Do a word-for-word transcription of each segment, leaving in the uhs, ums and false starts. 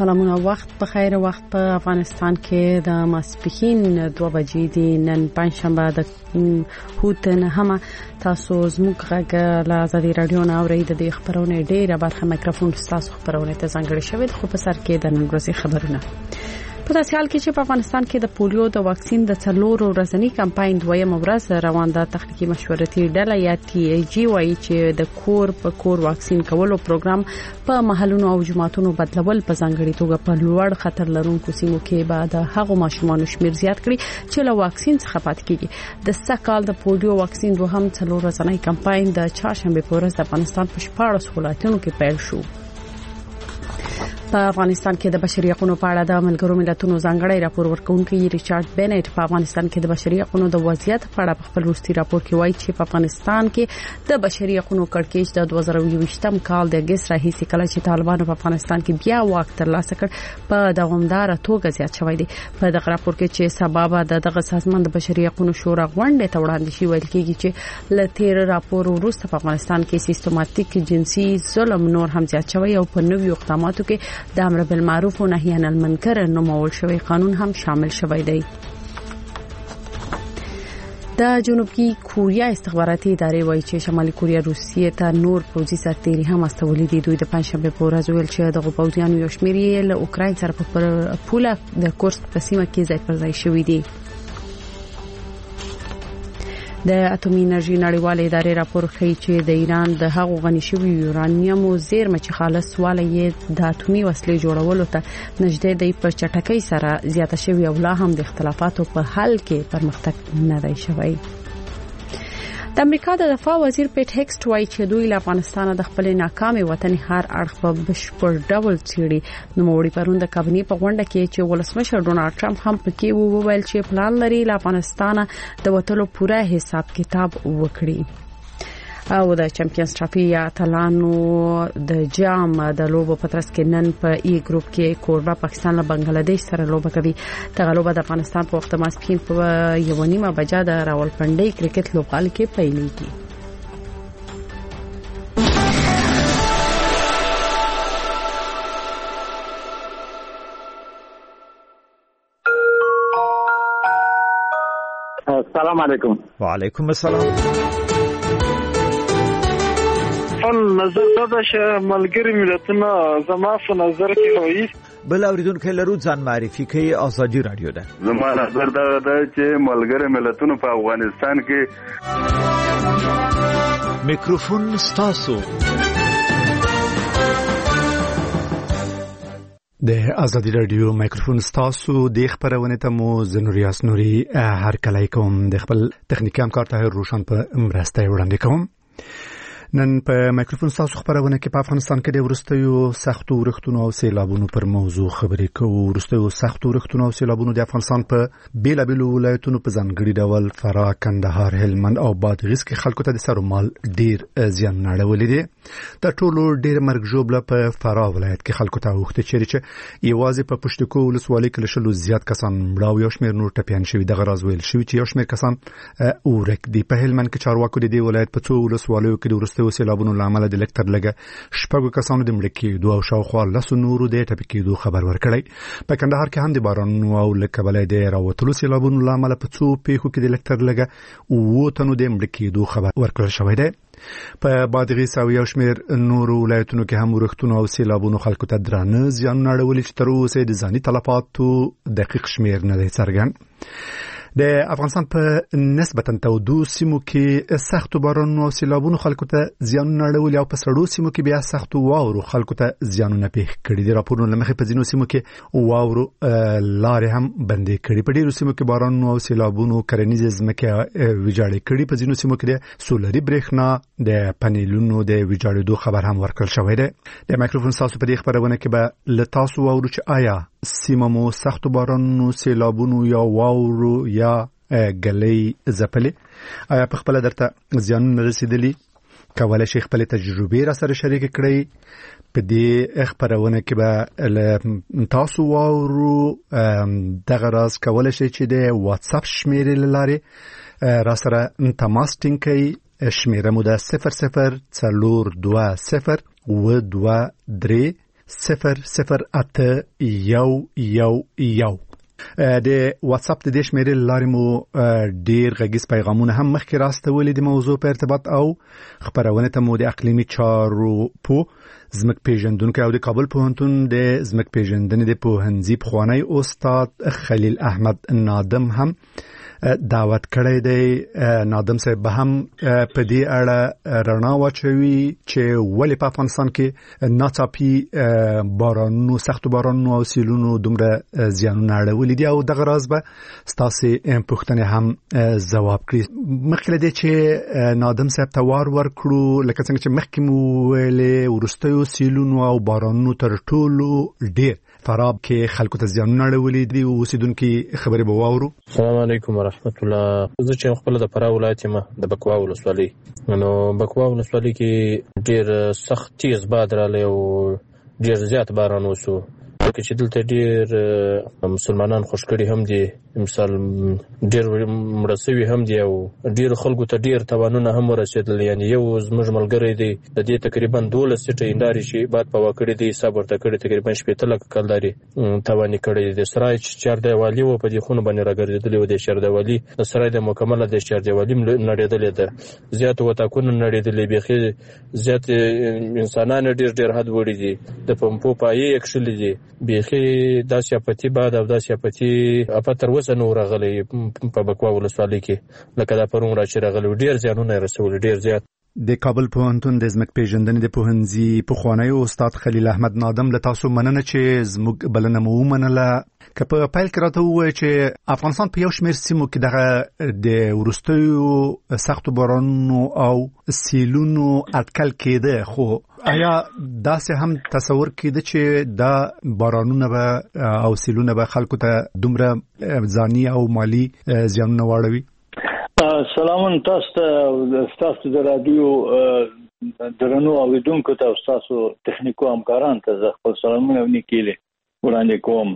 سلامونه، وخت په خیر. وخت په افغانستان کې د ماسپښین دوه بجې دي. نن پنځشنبه د هوت نهمه. تاسو زموږ غږ له ازادي رادیو نه اورئ. د دې خبرونه ډیره برخه میکروفون تاسو خبرونه ته ځانګړی شوی. خو په سر کې د نن ورځې خبرونه. په داسې حال کې چې په افغانستان کې د پولیو د واکسین د څلورو ورځنی کمپاین دویم ورځ روان ده، تخنیکی مشورتي ډله یا ټي ای جی وايي چې د کور په کور واکسین کولو پروګرام په محلونو او جماعتونو بدلول په ځانګړي توګه په لوړ خطر لرونکو سیمو کې بعد هغه ماشومان شمیر زیات کړي چې له واکسین څخه پاتې کیږي. د سکهال د پولیو واکسین دوهم څلور ورځنی کمپاین د چهارشنبه په ورځ د افغانستان په شپاړس ولایتونو کې پیل شو. په افغانستان کې د بشري حقوقو په اړه د ملګرو ملتونو ځانګړی راپور ورکونکي ریچارډ بینټ په افغانستان کې د بشري حقوقو د وضعیت په اړه په خپل وروستي راپور کې وایي چې په افغانستان کې د بشري حقوقو کړکېچ د دوه زره یوویشتم کال د اگست راهیسې کله چې طالبانو په افغانستان کې بیا واک ترلاسه کړ په دوامدار توګه زیات شوی دی. په دغه راپور کې چې سبب د دغه سازمان د بشري حقوقو شورا غونډه ته وړاندې شوی ویل کېږي چې ل تیر راپور وروسته په افغانستان کې سیستماتیک جنسي ظلم نور هم زیات شوی او په نویو اقداماتو کې د امر بالمعروف و نهی عن المنکر نومول شوی قانون هم شامل شوی دی. د جنوبي کوریا استخباراتي ادارې وایي چې شمالي کوریا روسیې ته نور پوځي سرتېري هم استولې دي. دوی د پنځشنبه په ورځ ویل چې د غوپاوزیانو یو شمېر یې له اوکراین سره په پوله د کورسک په سیمه کې ځای پر ځای شوي دي. د اټومي انرژي نړیوالې ادارې راپور ښیي چې د ایران د هغو غني شوي یورانیم زیرمه چې خالص واله یې د اټومي وسلې جوړولو ته نږدې دی په چټکۍ سره زیاته شوې او لا هم د اختلافاتو په حل کې پرمختګ نه دی شوی. د امریکا د دفاع وزیر پیټ هیکسټ وایي چې دوی له افغانستان د خپل ناکامي وطني هر اړخ په بشپړ ډول څېړي. نو موړي پرون د کابینې په غونډه کې چې ولسمشر ډونالد ټرمپ هم پکې وویل چې پلان لري له افغانستان د وټلو پوره حساب کتاب وکړي. او د چمپیونز ټرافي یا اتلانو د جام د لوبو په ترڅ کې نن په ای ګروپ کې کوربه پاکستان له بنگلاديش سره لوبه کوي. دغه لوبه د افغانستان په وخت ماسپښین په یو نیمه بجه د راولپنډۍ کرکټ لوبغالي کې پیلېږي. السلام علیکم. وعلیکم السلام. نظر دا چې ملګری ملتونه زما په نظر کې وایي بل اوریدونکو لرو ځان معرفي کوي. ازادي رادیو ده. زما نظر دا ده چې ملګری ملتونه په افغانستان کې میکروفون ستاسو د ازادي رادیو میکروفون ستاسو د خبرونه ته مو زنوریاس نوري هر کله کوم د خپل تخنیکی همکار ته روشن په مرسته وړاندې کوم. نن په میکروفون تاسو خبرونه کې په افغانستان کې د ورستیو سختو ورښتونو او سیلابونو پر موضوع خبرې کوو. ورستیو سختو ورښتونو او سیلابونو د افغانستان په بیلابیلو ولایتونو په ځانګړي ډول فراه، کندهار، هلمند او بادغیس کې خلکو ته د سر مال ډیر زیان اړولې دي. د ټولو ډیر مرګ ژوبله په فراه ولایت کې خلکو ته وخت چیرې چې یوازې په پښتکو ولسوالۍ کې لشلو زیات کسان مړاو یو شمېر نور ټپیان شوي. دغه راز ویل شوی چې یو شمېر کسان اورک دي. په هلمند کې چارواکو د دې ولایت په څو ولسوالیو کې د ورستیو سیلابونو لامل د لکټر لګه شپږو کسانو د مړ کېدو او شاوخوا لسو نورو د ټپي کېدو خبر ورکړی. په کندهار کې هم د بارانونو او لکبلې د راوتلو سیلابونو لامل په څو پیښو کې د لکټر لګه او تنو د مړ کېدو خبر ورکړل شوی دی. په بادغیس او یو شمېر نورو ولایتونو کې هم ورښتونو او سیلابونو خلکو ته درانه زیانونه اړولي چې تر اوسه د ځاني تلفاتو دقیق شمېر نه دی څرګند. د افغانستان په نسبتا تودو سیمو کې سخت بارانونو او سیلابونو خلکو ته زیانونه اړولي او په سړو سیمو کې بیا سخت واورو خلکو ته زیانونه پېښ کړي دي. راپورونه له مخې په ځینو سیمو کې واورو لارې هم بندې کړي. په ډېرو سیمو کې بارانونو او سیلابونو کرنیزې ځمکې ویجاړې کړي. په ځینو سیمو کې د سولري برېښنا د پنیلونو د ویجاړېدو خبر هم ورکړل شوی دی. د میکروفون تاسو په دې خبرونه کې به له تاسو واورو چې آیا سیمه مو سخت بارانونو، سیلابونو یا واورو یا ګلې زپلې آیا په خپل درته زیانونه رسیدلي؟ کولای شي خپل تجربې را سره شریک کړئ. په دې خبرونه کې به تاسو واورو دغه راز کولای شي چې د واتس اپ شمیرې لارې را سره تماس ټینګ کړئ. شمیره مو ده صفر صفر څلور دوه صفر و دوه درې صفر صفر اته یو یو یو. د واتس اپ د دې شمیرې لارې مو ډیر غږیز پیغامونه هم مخکې راستولې د موضوع په ارتباط او خبرونه ته مو د اقلیمي چارو په زمک پیژندونکو او د کابل پوهنتون د زمک پیژندنې د پوهنځي پخوانی استاد خلیل احمد نادم هم دعوت کړی دی. نادم صاحب به هم په دې اړه رڼا واچوي چې ولې په افغانستان کې ناڅاپي بارانونو سخت بارانونو او سیلونو دومره زیانونه اړولي دي او دغه راز به ستاسو پوښتنې هم ځواب کړي. مخکې له دې چې نادم صاحب ته وار ورکړو لکه څنګه چې مخکې مو ویلې وروستیو سیلونو او بارانونو تر ټولو ډېر فراب کې خلکو ته زیانونه اړولي دي او اوسیدونکو خبرې به واورو. السلام علیکم ورحمت الله. زه چې خپل د فراه ولایت یم د بکوا ولسوالۍ، نو بکوا ولسوالۍ کې ډېر سخت تیز باد راغلی او ډېر زیات باران وشو چې دلته ډېر مسلمانان خوش کړي هم دي، مثال ډېر مړه شوي هم دي او ډېر خلکو ته ډېر تاوانونه هم ورسېدل. یعنی یو زموږ ملګری دی د دې تقریبا دولس سیټه هندارې شي باد په وکړې دی حساب ورته کړی تقریبا شپېته لکه کلداري تاواني کړی دی. سرای چار دیوالي و په دې خونه باندې راګرځېدلې و د شهر دیوالي د سرای د مکمله د شهر دیوالي نړېدلې ده، زیات وتاکونه نړېدلې، بیخي زیات انسانان ډېر ډېر حد وړي دي، د پمپو پایې اکشلې دي، بیخي داسې اپتی باد او داسې اپتی اپت تر اوسه نو راغلی په بکوا ولسوالۍ کې لکه دا پرون را چې راغلی ډېر زیانونه یې رسولي ډېر زیات. د کابل پوهنتون د زمک پیژندنې د پوهنځي پخوانی استاد خلیل احمد نادم له تاسو مننه چې زموږ بلنه مو ومنله. که په پیل کې راته ووایي چې افغانستان په یو شمېر سیمو کې دغه د وروستیو سختو بارانونو او سیلونو اټکل کېده، خو آیا داسې هم تصور کېده چې دا بارانونه به او سیلونه به خلکو ته دومره ځاني او مالی زیانونه واړوي؟ سلامون تاسو ته تاسو د رادیو درنو اوریدونکو ته او تاسو تخنیکو همکاران ته زه خپل سلامونه ونیکیله وړاندې کوم.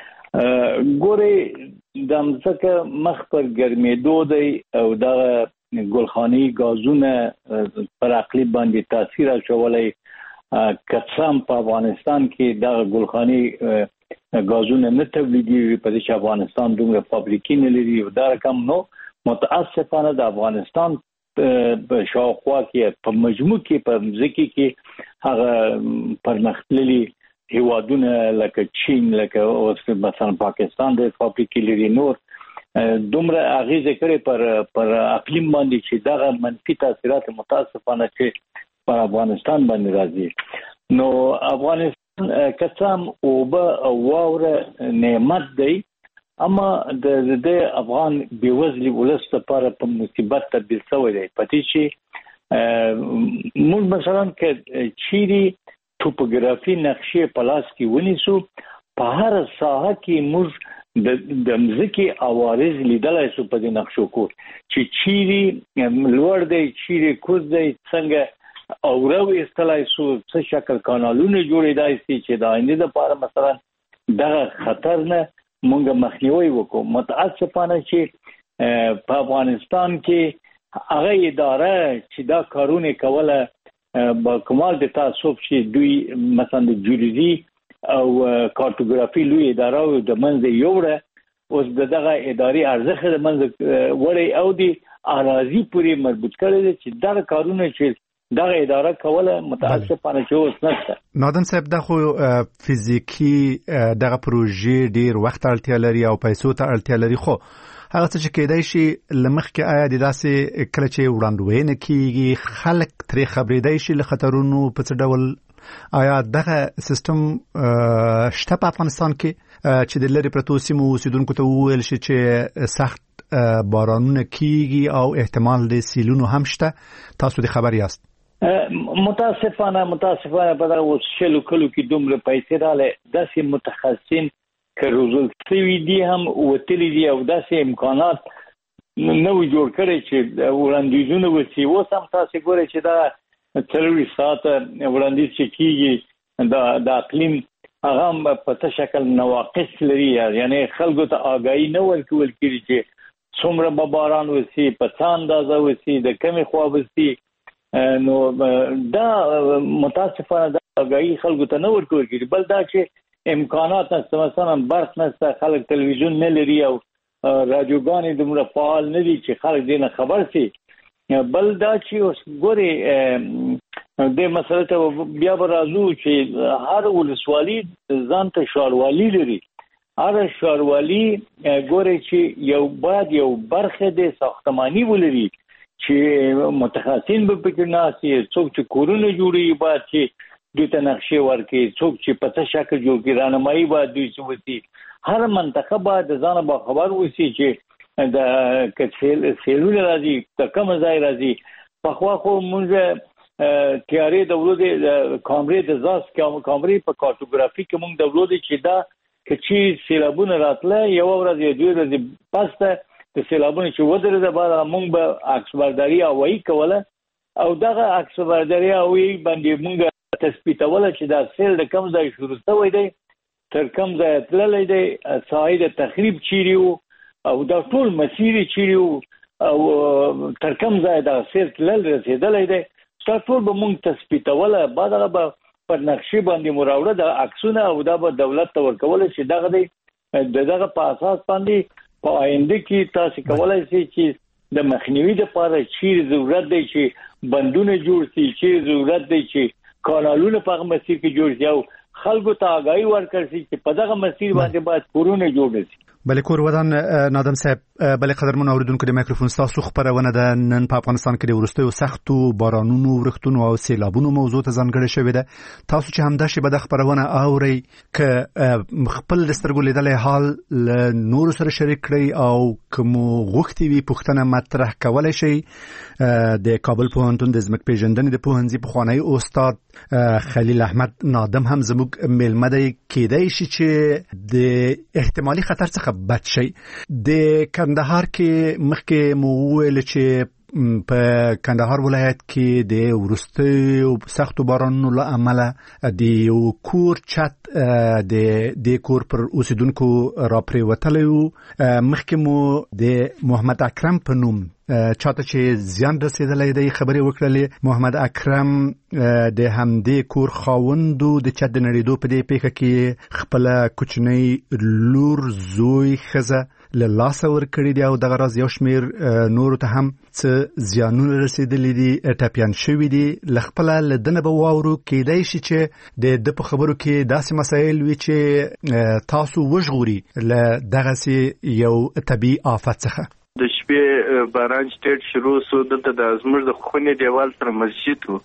ګوري د مځکه مخ پر ګرمېدو دی او دا ګلخاني غازونه پر اقلیم باندې تاثیر اچولی. کڅام په افغانستان کې دا ګلخاني غازونه نه تولیدوي په دې چې افغانستان دومره فابریکې نه لري او دا رقم نو متاسفانه د افغانستان په شاوخوا کې په مجموع کې په ځکه کې هغه پرمختللي هیوادونه لکه چین لکه مثلا پاکستان د فابریکې لري نور دومره اغیزه کړي پر پر اقلیم باندې چې دا منفي تاثیرات متاسفانه چې پر افغانستان باندې راځي. نو افغانستان کڅام او به واوره نعمت دی، اما د د افغان بیوزلی ولست لپاره په مصیبت تبدیل شوی دی. پاتې چې موږ مثلا کې چيري توپوګرافي نقشې پلاس کې ونیسو په هر ساحه کې موږ د د مځکې عوارض لیدلای شو په دې نقشو کو چې چيري لوړ دی چيري کوز دی څنګه اورو استلای شو څه شکل کانالونه جوړېدای شي چې د آینده لپاره مثلا دغه خطر نه مونږ مخنیوي وکړو. متاسفانه چې په افغانستان کې هغه اداره چې دا کارونه کوله با کمال د تعصب چې دوی مثلا د جیولوژي او کارتوګرافي لوی اداره او د منځ یوړه اوس دغه اداري ارزښت د منځ وړي او د اراضي پورې مربوط کړي چې دا کارونه چې دغه اداره کوله متاسفانه چې اوس نشته. نادم صاحب دا خو فزیکی دغه پروژې ډیر وخت اړتیا لري او پیسو ته اړتیا لري، خو هغه څه چې کېدای شي لمخکې آیا د داسې کله چې وړاندوینه کیږي خلک ترې خبرېدای شي له خطرونو په څه ډول آیا دغه سیستم شته په افغانستان کې چې د لري پرتو سیمو اوسیدونکو ته وویل شي چې سخت بارانونه کیږي او احتمال د سیلونو هم شته؟ تاسو د خبر یاست؟ متاسفانه متاسفانه په دغه شلو کلو کې دومره پیسې رااله داسې متخصصین که روزل شوي دي هم وتلي دي او داسې امکانات نو جوړ کړي چې وړاندیزونه وسی اوس هم تاسو ګورئ چې دا څلوېښت ساعته وړاندیز چې کیږي دا د اقلیم هغه په څه شکل نواقص لري، یعنی خلکو ته آگاهی نه ورکول کېږي چې څومره به باران وسی په څه اندازه وسی د کمې خوا وسی. نو دا متاسفانه دا اگاهي خلکو ته نه ورکول کیږي. بل دا چې امکانات نشته، مثلا برق نشته، خلک تلویزیون نه لري او رادیوګانې دومره فعال نه دي چې خلک دې نه خبر شي. بل دا چې اوس ګوري د مسله ته بیا به راځو چې هر ولسوالي ځان ته ښاروالي لري. هر ښاروالي ګوري چې یو باید یو برخه د ساختماني ولري چې متخصصین به پکې ناسي، څوک چې کورونه جوړي باید چې دوی ته نقشې ورکړي، څوک چې په څه شکل جوړ کړي، راهنمایي باید دوی وکړي. هر منطقه باید ځان به خبر وسی چې د کڅل سیلونه راځي د کوم ځای راځي. په خو خو مونږ تیاری د ولودي کامرې د ځاس کامرې په کارتوګرافي کې مونږ د ولودي چې دا چې سیلابونه راتله یو ورځ یا دوه ورځې پسته د سیلابونو چې ودرې ده بعد مونږ به عکس برداري او وی کوله او دغه عکس برداري او وی باندې مونږ تثبیتوله چې دا سیل د کوم ځای شروع شوی دی، تر کوم ځای تللی دی، ساحې د تخریب چیرې وو او دا ټول مسیر چیرې وو او تر کوم ځای دا سیل تلل رسیدلی دی. دا ټول به مونږ تثبیتوله، بعد هغه به پر نقشې باندې مراوړه د عکسونه او دا به دولت ته ورکول چې دغه دی دغه په اساس باندې په آینده کې تاسو کولای شئ چې د مخنیوي لپاره چیرې ضرورت دی چې بندونه جوړ شي، چیرې ضرورت دی چې کانالونه په هغه مسیر کې جوړ شي او خلکو ته آگاهي ورکړل شي چې په دغه مسیر باندې باید کورونه جوړ شي. بلې کور ودان نادم صاحب، بلې قدرمن اوریدونکو د مایکروفون تاسو خبرونه ده. نن په افغانستان کې د ورستیو سختو بارانونو، ورښتونو او سیلابونو موضوع ته ځانګړې شوې ده. تاسو چې همدا شی به د خبرونه اوري ک خپل دسترګو لیدلې حال ل نور سره شریک کړئ او کوم غوښتي وي پوښتنه مطرح کولای شي. د کابل پوهنتون د ځمکې پیژندنې د پوهنځي پخوانی استاد خلیل احمد نادم هم زموږ میلمه دی. کېدای شي چې د احتمالي خطر څخه بچ شي. د کندهار کې مخکې مو ویل چې په کندهار ولایت کې د ورستیو سختو بارانونو له امله د یو کور چت د د کور پر اوسیدونکو راپریوتلی و. مخکې مو د محمد اکرم په نوم چاته چې زیان رسیدلی دی خبرې وکړلې. محمد اکرم د همدې کور خاوندو د چت د نړېدو په دې پیښه کې خپله کوچنۍ لور، زوی، ښځه له لاسه ورکړي دي او دغه راز یو شمېر نورو ته هم څه زیانونه رسېدلي دي، ټپیان شوي دي. له خپله له ده نه به واورو کېدای شي چې د ده په خبرو کې داسې مسایل وي چې تاسو وژغوري له دغسې یو طبیعي آفت څخه. د شپې باران سټیټ شروع سو، دلته د زموږ د خونې دیوال سره مسجد و،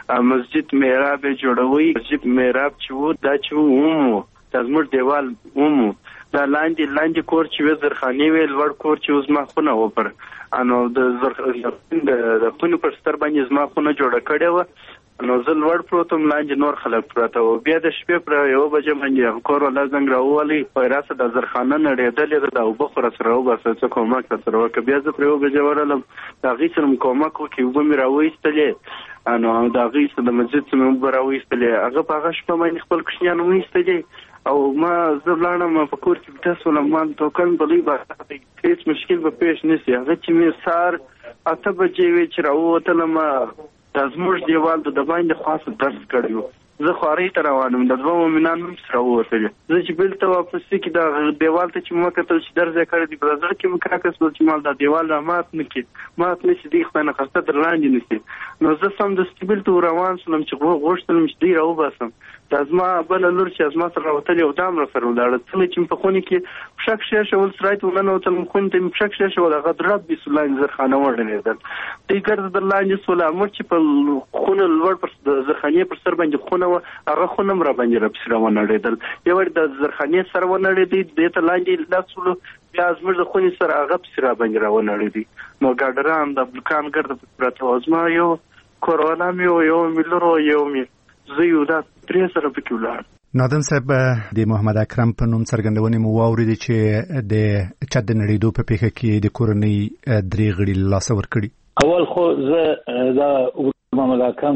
مسجد میراب جوړوي. مسجد میراب چې و دا چې ومو دا زموږ دیوال ومو دا لاندې لاندې کور چې وې زرخاني وې، لوړ کور چې اوس ما خونه و پر انو د زرخاني د خونې پر ستر باندې زما خونه جوړه کړې وه، نو زه لوړ پروتم، لاندې نور خلک پراته وو. بیا د شپې پر یو بجې باندې کور ولا زنګ راوولی، په راسه د زرخانه نړېدلې ده، د اوبه خو راسره وباسه څه کومک راسره وکړه. بیا زه پر یو بجې ورغلم، د هغې سره مې کومک وکړي، اوبه مې راوایستلې، نو د هغې سره د مسجد څخه مې اوبه راوایستلې. هغه په هغه شپه باندې خپل کوچنیان وایستلې او ما زه لاړم په کور کې بټس ولم، ما توکن بلې به هیڅ مشکل به پیش نه شي. هغه چې مې سهار اته بجې وې چې راووتلم، دا زموږ دیوال د باندې خاص درس کړی و. زه خوارۍ ته روانم، د دوه مؤمنان هم سره ووتلې. زه چې بیلته واپس کې دا دیوال ته چې مې وکتل چې درز یې کړی دی، په زړه کې مې کراکس ول چې مال دا دیوال را مات نه کړي، مات نه شي، دی خدای نه خواسته در لاندې نه شي. نو زه سمدستي بیلته روان شولم چې غوښتلم چې دی راوباسم. دا زما بله لور چې زما سره راوتلې او دا هم راسره ولاړه. څنګه چې مې په خونې کې پښه کښې شول، سرایت وننوتلم خونې ته مې پښه کښې شول، هغه درب بیسو لاندې زرخانه وډنېدل. دی ګرځه در لاندې سول، موږ چې په خونه لوړ پر زرخانې پر سر باندې خونه وه، هغه خونه هم را باندې راپسې را ونړېدل. یو وړ د زرخانې سره ونړېدی، دې ته لاندې لاس ولو، بیا زموږ د خونې سره هغه پسې را باندې را ونړېدی. نو ګاډران د بلکان ګرده پراته وو. زما یو کوروالا مې و، یو مې لور و، یو مې زوی و، دا درې سره پکې ولاړ. نادم صاحب، د محمد اکرم په نوم څرګندونې مو واورېدې چې د چت د نړېدو په پیښه کې د کورنۍ درې غړي له لاسه ورکړي. اول خو زه دا محمد اکرم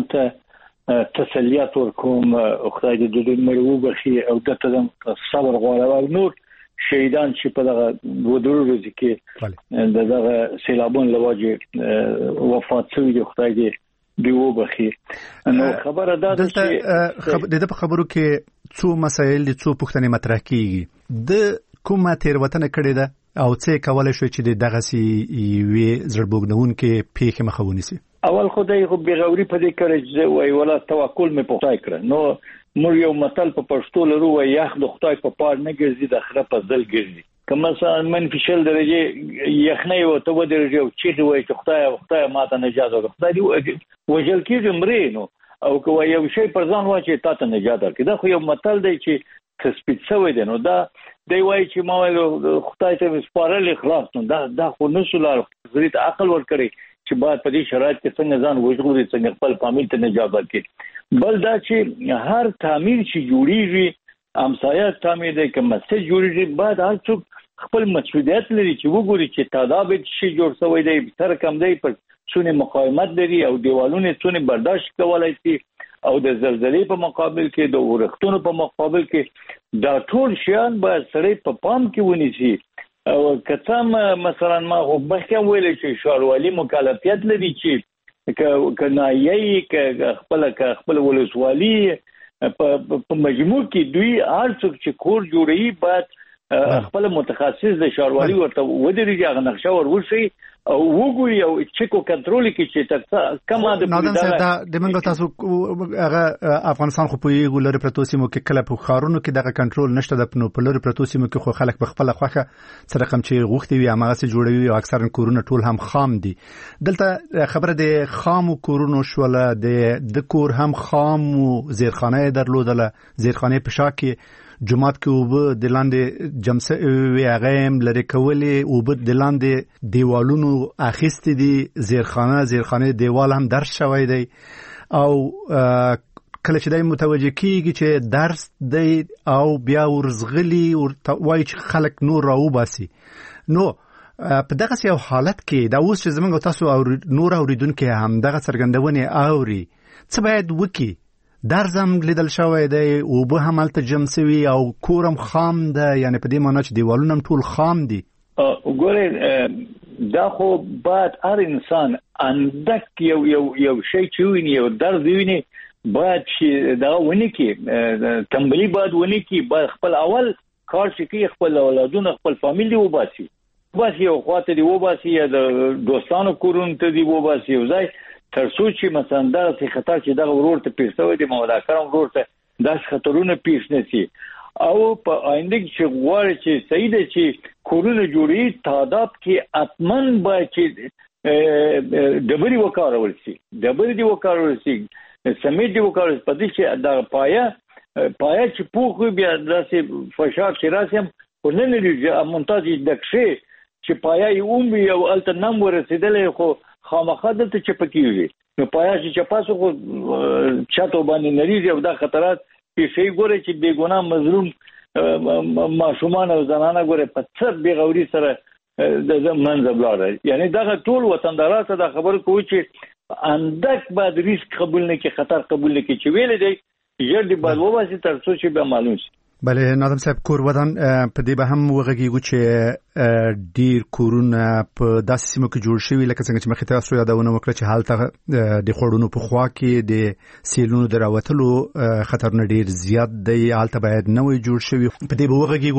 ته تسلیات ورکوم، خدای دې د دې مړ وبخښي او دته د صبر غواړم. او نور شهیدان چې په دغه ودرو ورځ کې د دغه سیلابون له وجې وفات شوي دي، خدای دې دی وبخي نو خبره ده چې د په خبرو کې څو مسایل دي څو پوښتنې مطرح کیږي د کومه تیروتنه کړې ده او څه کولای شو چې دغه سي وی زړبوګنون کې پیښه مخه ونیسي اول خدای خو بغوري په دې کړی چې وای ولا توکل مې پوښتای کړ نو موږ یو متل په پښتو لرو وای یخ د خدای په پار نه ګرځي د خره په ځل ګرځي کما مثلا منفي شل درجه یخنۍ او تو درجه او چې وای چې خدای خدای ماته نجات ورکړي خدای دی وجل کېږي مرینو او کوي یو شی پر ځان واچي تاسو نجات ورکړي دا خو یو متل دی چې تثبیت شوی دی نو دا دی وای چې ما ول خدای ته سپارل اخلاص نو دا دا خو نسولار زریت عقل ور کړی چې بعد په دې شرایط کې څنګه ځان وژغوري څنګه خپل فامیل ته نجات ورکړي بل دا چې هر تعمیر چې جوړیږي امسایه تعمیر دی که مسجد جوړیږي بعد هر څوک خپل مسؤلیت لري چې وګوري چې تعداد شي جوړ شوی دی سره کم دی پر څونه مقاومت لري او دیوالونه څونه برداشت کولای شي او د زلزلې په مقابل کې د ورښتونو په مقابل کې دا ټول شیان به سړی په پام کې ونیسي او کتم مثلا ما وبخښم ویل چې شاروالي مکلفیت لري چې ک کنایي ک خپل ک خپل ولسوالي په مجموع کې دوی هر څوک چې کور جوړي بعد خپل متخصص د شاروالي ورته ودرېږي هغه نقشه ور وشي او وګوري او چیکو کنټرول کې چې تر کومه د دا د منګو تاسو هغه افغانستان خو په یو لری پروتوسیمو کې کله په خارونو کې دغه کنټرول نشته د پنو په لری پروتوسیمو کې خو خلک په خپل خوخه سره کوم چې غوښتي وي هغه سي جوړوي او اکثرا کورونه ټول هم خام دي دلته خبره د خامو کورونو شوله د د کور هم خام او زیرخانه درلودله زیرخانه په شاکه جمعات کې وب د لاندې جمسه وی هغه لری کولې وب د لاندې دیوالونو اخیست دي زیرخانه زیرخانه دیوال هم درس شوی دی او کله چې دای متوجه کیږي چې درس دی او بیا ورزغلی او وای چې خلک نور راو باسي نو په دغه یو حالت کې دا اوس چې زمونږ تاسو او نور اوریدونکو هم دغه څرګندونه اوري څه باید وکي درزم لیدل شوی دی او به هم الته جمسوي او کورم خام ده یعنی په دې معنی چې دیوالونه ټول خام دي وګورئ دا خو بعد هر انسان اندک یو یو یو شی چې ویني یو درد ویني بعد چې دا ونی کې تنبلی بعد ونی کې بعد خپل اول کار چې کوي خپل اولادونه خپل فامیل دی وباسي وباسي او خواته دی وباسي د دوستانو کورونو ته دی وباسي او ځای تر څو چې مثلا دا څه خطر چې دا ورور ته پیښوي د مولا کرم ورور ته دا خطرونه پیښ نشي او په آینده کې غواړي چې صحیح ده چې کورونه جوړي تعداد کې اتمن به چې ډبري وکړول شي ډبري دی وکړول شي سمیت دی وکړول شي په دې چې دا پایا پایا چې پوخ بیا داسې فشار چې راسم ولنه لري مونتاج دکشه چې پایا یې اوم یو التنم ورسېدلې خو خامخا دلته چپکیږي نو پایا چې چپاسو خو چاتو باندې نریږي او دا خطرات پیښې ګوره چې بے ګناه مظلوم ماشومان او زنانه ګوره په څه بغوري سره د منځ بلاړ یعنی دا ټول وطندارات دا خبر کوي چې اندک بعد ریسک قبول نه کې خطر قبول نه کې چې ویل دی یړ دی بعد وباسي تر څو چې به معلوم شي بله نادم صاحب کور ودان په دې به هم وغږیږو چې ډیر کورونه په داسې سیمو کې جوړ شوي لکه څنګه چې مخکې تاسو یادونه وکړه چې حالت د خوړونو په خوا کې د سیلونو د راوتلو خطرونه ډیر زیات دی حالت باید نوې جوړ شوي په دې به وغږیږو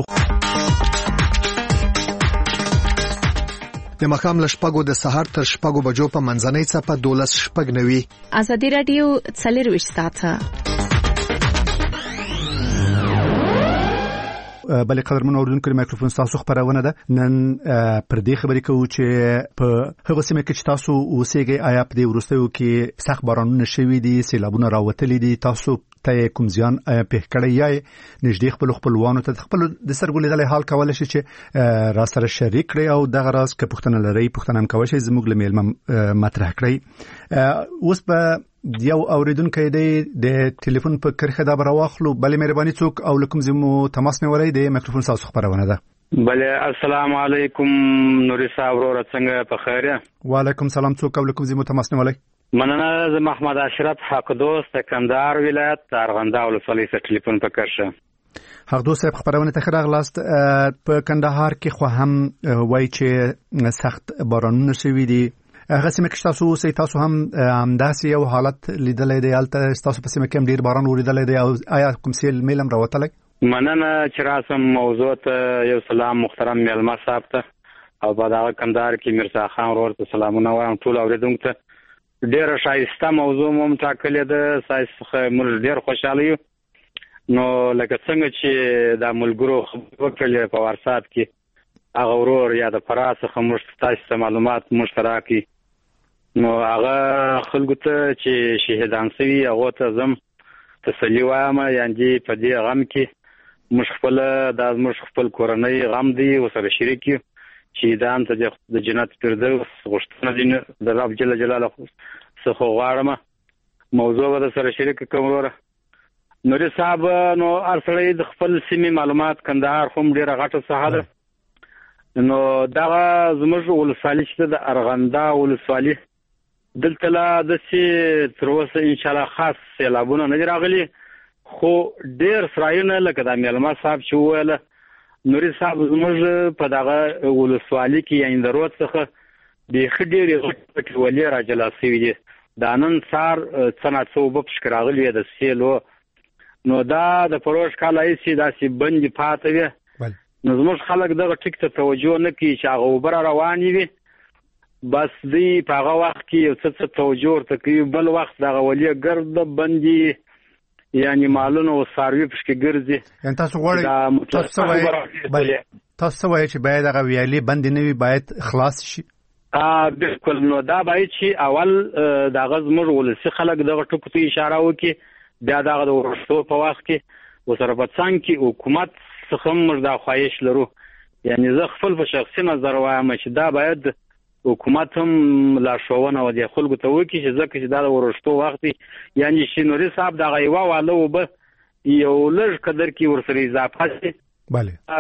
د مخام لشپګو د سحر تر شپګو بجو په منځنۍ څپه دولس شپګ نوي ازادي رادیو څلور وشتاته بلې قدرمن اوریدونکو مایکروفون تاسو خبرونه ده نن پر دې خبرې کوو چې په هغه سیمه کې چې تاسو اوسېږئ آیا په دې وروستیو کې سخت بارانونه شوي دي سیلابونه راوتلي دي تاسو ته کوم زیان په کړی یا نږدې خپل خپلوانو ته خپل د سرګولې د حال کولای شي چې را سره شریک کړي او دغه راز کې پښتنه لري پښتنه هم کوي چې زموږ لمل مطرح کړي اوس په یو اوریدونکو دی د ټلیفون په کرخه دا براواخلو بلې مهرباني څوک او لکم زمو تماس مې ولای دی میکروفون تاسو خبرونه ده بلې السلام علیکم نوري صاحب ورو څنګه په خیر وعلیکم سلام څوک او لکم زمو تماس مې ولای مننه ز محمد اشرف حق دوست کندهار ولایت ارغنده ولسوالۍ څخه ټلیفون په کرشه حق دوست صاحب خبرونه ته راغلاست په کندهار کې خو هم وای چې سخت بارانونه شوي دي هغه سیمه کې تاسو سي تاسو هم همداسې یو حالت لیدلې دی البته تاسو په سیمه کې هم ډیر باران وریدلې دی او آیا کوم سیل میلم راوتلای؟ مننه چې راسم موضوع ته یو سلام محترم میلمه صاحب ته او په دغه کندهار کې میرزا خان ورور ته سلامونه وایم ټول اوریدونکو ته. ډیره شایسته موضوع مو ټاکلې ده، سایس موږ ډیر خوشاله یو. نو لکه څنګه چې د ملګرو وکړل په وارسات کې هغه ورور یا د فراس څخه موږ تاسو معلومات مشترکي، نو هغه خلکو ته چې شهیدان شوي هغه ته زم تسلی وایم، یعنی په دې غم کې موږ خپل د موږ خپل کورنۍ غم دی وسره شریک یو چې دان ته د جنت فردوس غوښتنه دي د رب جل جلاله څخه غواړم موضوع به سره شریک کوم. ورور نوري صاحب نو ارسلې د خپل سیمې معلومات کندهار هم ډیره غټه ساحه ده، نو دا زموږ ولسوالۍ چې د ارغنده ولسوالۍ دلته لا د سي تر اوسه ان شاء الله خاص سیلابونه نه راغلي، خو ډیر سرایونه لکه د میلمه صاحب چې ویل نوري صاحب زموږ په دغه ولسوالۍ کې یعنی د روډ څخه د خډيري غټ ولې راجلا سوي دي، دا نن سار څنګه څو په شکر راغلي د سیلو، نو دا د پروش کال ایسي داسې بندي پاتې وي. نو زموږ خلک دغه ټیک ته توجه نه کوي چې هغه وبره روانې وي، بس دی په هغه وخت کې یو څه څه توجه ورته کوي، بل وخت دغه ولې ګرد بندي یعنی مالونه او ساروي پشکې ګرځي. یعنی تاسو غواړئ تاسو وایي تاسو وایي چې باید هغه ویالې بند نه وي، باید خلاص شي؟ ا بالکل. نو دا باید چې اول دغه زموږ ولسی خلک دغه ټکو ته اشاره وکړي، بیا دغه د ورشتو په وخت کې وسره په څنګ کې حکومت څخه موږ دا خواهش لرو، یعنی زه خپل په شخصي نظر وایم چې دا باید حکومت هم لارښوونه ودی خلکو ته وکړي چې ځکه چې دا د ورشتو وخت یعنی چې نوري صاحب دغه یو والو به یو لږ قدر کې ورسره اضافه شي. بله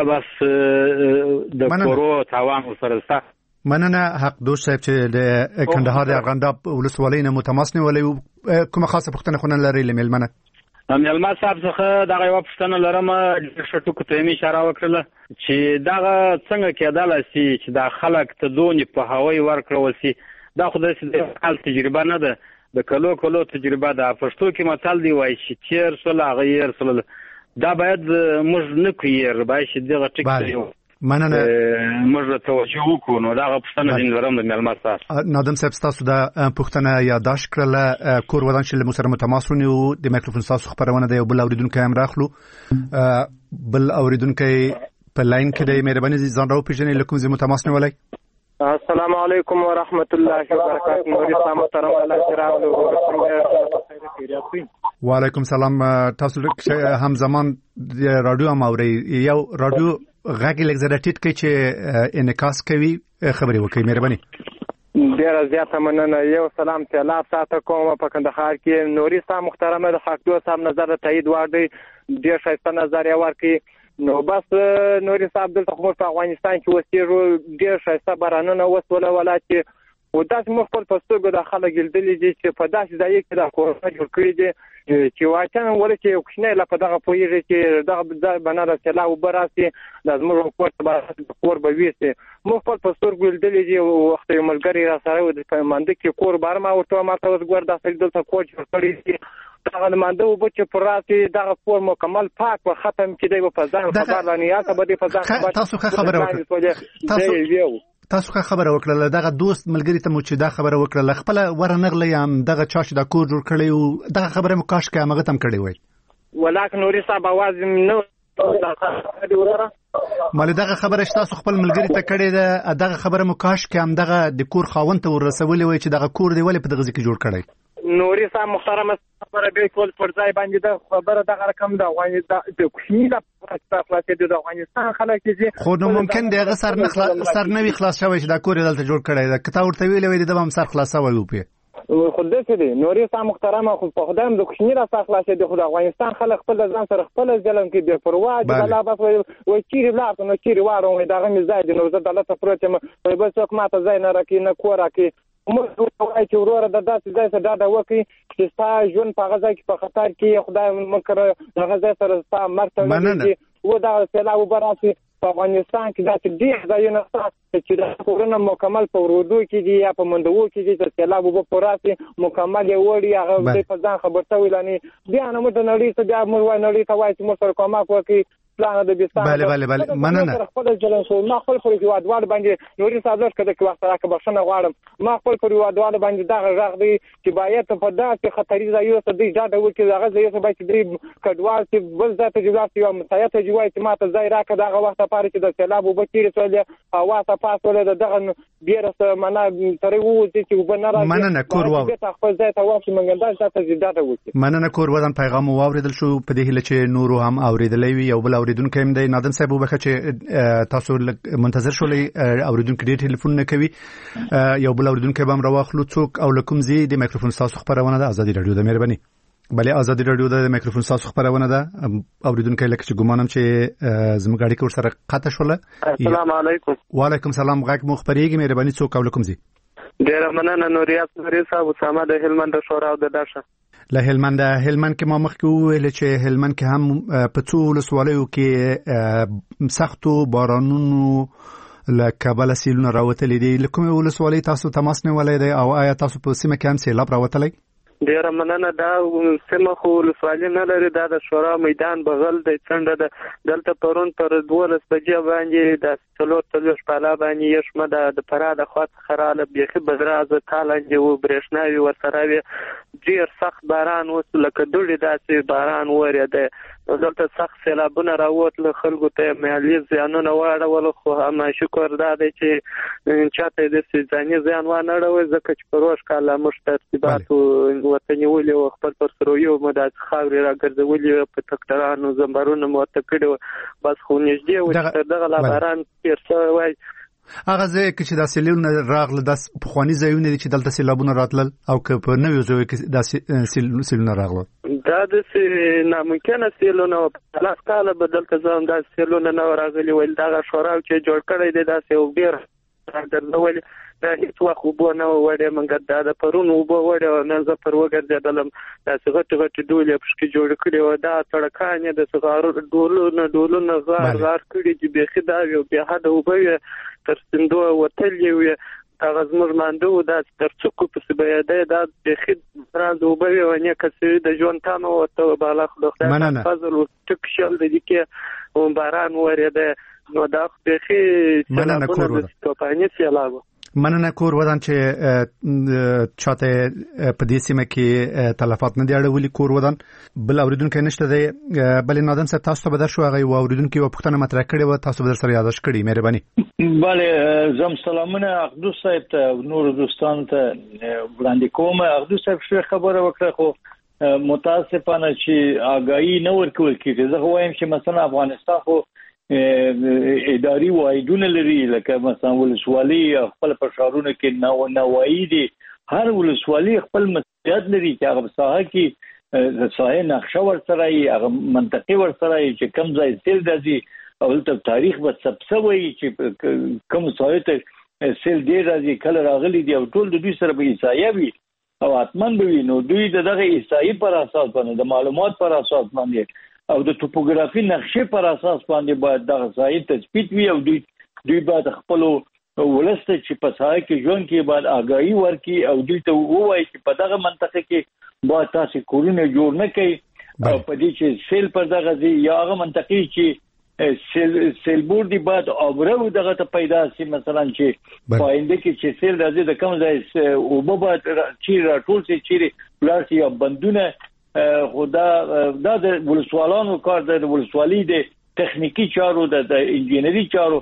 بس د کورو تاوان ورسره سخت. مننه حق دوست صاحب چې د کندهار د ارغنده ولسوالۍ نه متماسنه ولې کومه خاصه پوښتنه خو نه لري لملمنه؟ میلمه صاحب څخه دغه یو پوښتنه لرم چې ټکو ته می اشاره وکړه چې دغه څنګه کېدل شي چې دا خلک ته دونې په هوای ورکړول شي، دا خو د خپل تجربه نه ده، د کلو کلو تجربه ده. پښتو کې مثال دی وایي چې تیر سول هغه ير سول، دا باید موږ نه کویر باید چې دغه ټیک مننه موږ توجه وکړو. نو دا پوښتنه دین لرم د میلمه صاحب. نادم صاحب تاسو دا پوښتنه یادداشت کړله، کور ودان چې له سره متماسون یو د میکروفون تاسو خبرونه دی او بل اوریدونکو هم راخلو. بل اوریدونکو په لاین کې دی، مهرباني ځان راو پیژنې لکم زه متماسن ولای. السلام علیکم ورحمت الله وبرکاته. نوري صاحب محترم الله وعلیکم سلام. تاسو هم زمان رادیو هم اوري، یو رادیو غږی لږ زړه ټیټ کې چې انعکاس کوي خبرې وکړي مهرباني. ډیره زیاته مننه. یو سلام ته لا ساته کوم په کندهار کې نوري صاحب محترم د حق صاحب نظر تایید وړي، ډیر ښایسته نظر یې ورکړي. نو بس نوري صاحب دلته خو په افغانستان کې وسیرو ډیر ښایسته بارانونه وسوله ولا چې و داس مخ په پستوګو د خلک ګلدلې دي چې په داسې ځای کې د کورونه جوړ کړی دي چې واچنه ولکه یو کښنه لا په دغه پویږي چې دغه ځای بناره سلا او براسي د زموږ کوټ به کور به ویسي مخ په پستوګو ګلدلې دي وخت یو ملګری را سره و د مانده کې کور بارما او ته ماته اوس ګور داسې دلته کوټ جوړ کړی دي. دغه مانده و چې پر راسي دغه کور مکمل پاک و ختم کړي په ځان خبر لانی یا ته به په ځان تاسو خبره وکړه تاسو تاسو ښه خبره وکړه دغه دوست ملګری ته مو چې دا خبره وکړه خپل ورنغلی هم دغه چا چې دا کور جوړ کړی او دغه خبره مو کاش کې هغه تم کړی وای ولکه نوري صاحب आवाज نو مله دغه خبره تاسو خپل ملګری ته کړی ده دغه خبره مو کاش کې هم دغه د کور خاوند ته ورسولې وای چې دغه کور دی ولې په دغه ځکه جوړ کړی. نوري صاحب محترم خبره به کول پر ځای باندې د خبره دغه رقم دا وایي د کوشنی د خلاصې د افغانستان خلک چې خو نو ممکن دغه سر نه خلاص سر نه وي خلاص شوی چې دا کور دلته جوړ کړی دا کته ورته ویلې وای د هم سر خلاص وای او په خود دې دي نوري صاحب محترم خو په خدام د کوشنی را خلاصې د خدای افغانستان خلک خپل ځان سره خپل ځلم کې د پرواز بلا بس وای چیرې بلاته نو چیرې واره دغه مې ځای د نو زه د الله پروتم په بس وخت ماته ځای نه راکې نه کور راکې موږ وایو چې ورور د داسې ځای سره دا وکي چې ستا ژوند په غزا کې په خطر کې خدای مکر د غزا سره ستا مرته و دا سلا و براسي په افغانستان کې داسې ډېر ځایونه شته چې د کورونه مکمل په ورودو کې دي یا په منډو کې دي چې سیلاب وب پراسي مکمل وړي هغه په ځان خبرته ویلانی بیا نه مت نړۍ ته بیا موږ وای نړۍ ته وای چې موږ سره کومه کوي پلان د بيستان بله بله بله مننه خپل جلسه ما خپل پر یو ادوار باندې نوري صادر کړه چې وخت راکه بخښنه غواړم ما خپل پر یو ادوار باندې دا غږ دی چې باید په داسې خطرې ځایو ته دی دا د وکي هغه ځای ته باید درې کډوال چې بل ذات جوړه یو مسایت جوړه چې ما ته ځای راکه دا وخت لپاره چې د سیلاب وبکیر سولې هوا ته پاسوله دغه بیرته معنا ترې وو چې وبنره مننه کور و خپل ځای ته واښ منګنده ذات زیاده وکي مننه کور ودان پیغام واوریدل شو په دې هله چې نورو هم اوریدلې وي یو بل اوریدونکو هم دی نادم صاحب وبخښه چې تاسو منتظر شولې اوریدونکو ډېر ټلیفون نه کوي یو بل اوریدونکو به هم راوخلو څوک او لکم زی د میکروفون تاسو خبرونه ده ازادي رادیو د مهرباني بله ازادي رادیو د میکروفون تاسو خبرونه ده اوریدونکو لکه چې ګمانم چې زموږ اړیکه ورسره قطع شوله السلام علیکم وعلیکم سلام غږ مو خبرېږي مهرباني څوک او لکم زی ډیر مننه نوریات نوري صاحب اسامه د هلمند شورا او د داشه له هلمند هلمند کې ما مخکې ویل چې هلمند کې هم په څو ولسوالیو کې سختو بارانونو له کابل سیلونه راوتلي دي لکه ولسوالۍ تاسو تماس نیولای دی او آیا تاسو په سیمه کې هم سیلاب راوتلی ډیر مننه دا سیمه خو ولسوالۍ نه لري دا د شورا میدان بغل د څنډه د دلته پرون پر دولس بجې باندې د څلور څلور شپاله باندې یشمه د فرا د خواط خراله بيخي بدراز تالنج او برېښناوي ورسره وي ډیر سخت باران وس لکه دوړي داسې باران وریده دلته سخت سیلابونه راوتل خلکو ته مالي زیانونه واړول خو هم شکر دا دی چې چاته د ځاني زیان ونه راوي ځکه چې پروش کاله مشترکات وطني ولې او خپل پر سره یو مدد خاوري راګرځولې په تکټرانو زمبرونو متکړو بس خو نږدې و چې دغه لباران پیرسه وای هغه ځای چې د سیلونه راغله د پخوانی ځایونه دي چې دلته سیلابونه راتلل او که په نوې ځای کې د سیلونه راغله دا د ناممکنه سیلونه په لاس کاله بدلته ځم د سیلونه نو راغلي ول دا شورا چې جوړ کړی دی دا یو ډیر راګرځول دا هیڅ وخت وبو نه وړه منګه دا د پرون وبو وړه نه ز پر وګرځیدلم دا څنګه ټغټ ډولې پښکې جوړ کړي و دا تړکانې د سغارو ډولونه ډولونه غار غار کړي چې بيخي دا یو به حد وبوي تر سندو وتلې وي هغه زموږ مانده دا تر څوک په سبياده دا بيخي راز وبوي و نه کسي د ژوند تامه وته بالا خدای فضل ټک شل د دې کې باران وریده نو دا بيخي مننه کور ودان سیلاب مننه کور ودان چې چاته په دې سیمه کې تلفات نه دی اړولي کور ودان بل اوریدونکو نشته دی بل نادم صاحب تاسو به در شو هغه اوریدونکو په پښتنه مطرح کړي و تاسو به در سره یاداش کړي مهرباني بله زم سلامونه اقدس صاحب ته نور دوستان ته وړاندې کوم اقدس صاحب څه خبره وکړه خو متاسفانه چې آگاهی نه ورکول کیږي زه وایم چې مثلا افغانستان خو اداري وایدونه لري لکه مثلا ولسوالۍ خپل پرشارونه کې نو نوایی دي هر ولسوالۍ خپل مسؤلیت لري چې هغه ساحه کې د ساحه نقشه ورسره یې هغه منطقي ورسره یې چې کم ځای سیل راځي او ته تاریخ به سبسوي چې کوم ساحه ته سیل دی راځي کله راغلي دي او ټول د دوی سره به ایسایه وي او اتمن به وي نو دوی دغه ایسایي پر اساس باندې د معلومات پر اساس باندې او د ټوپوګرافي نقشې پر اساس باندې باید دغه ځای تثبیت وي او دوی دوی باید خپل ولسته چې په ځای کې ژوند کې باید آگاهی ورکړي او دوی ته ووایي چې په دغه منطقه کې باید تاسو کورونه جوړ نه کړئ او په دې چې سیل پر دغه ځای یا هغه منطقه چې سیل سیل بور دی باید اوبرو دغه ته پیدا شي مثلا چې پاینده کې چې سیل راځي د کوم ځای او به باید چې راټول شي چې پلاس یا بندونه خدا دا د ولسوالانو کار د ولسوالۍ د تخنیکی چارو د انجینری چارو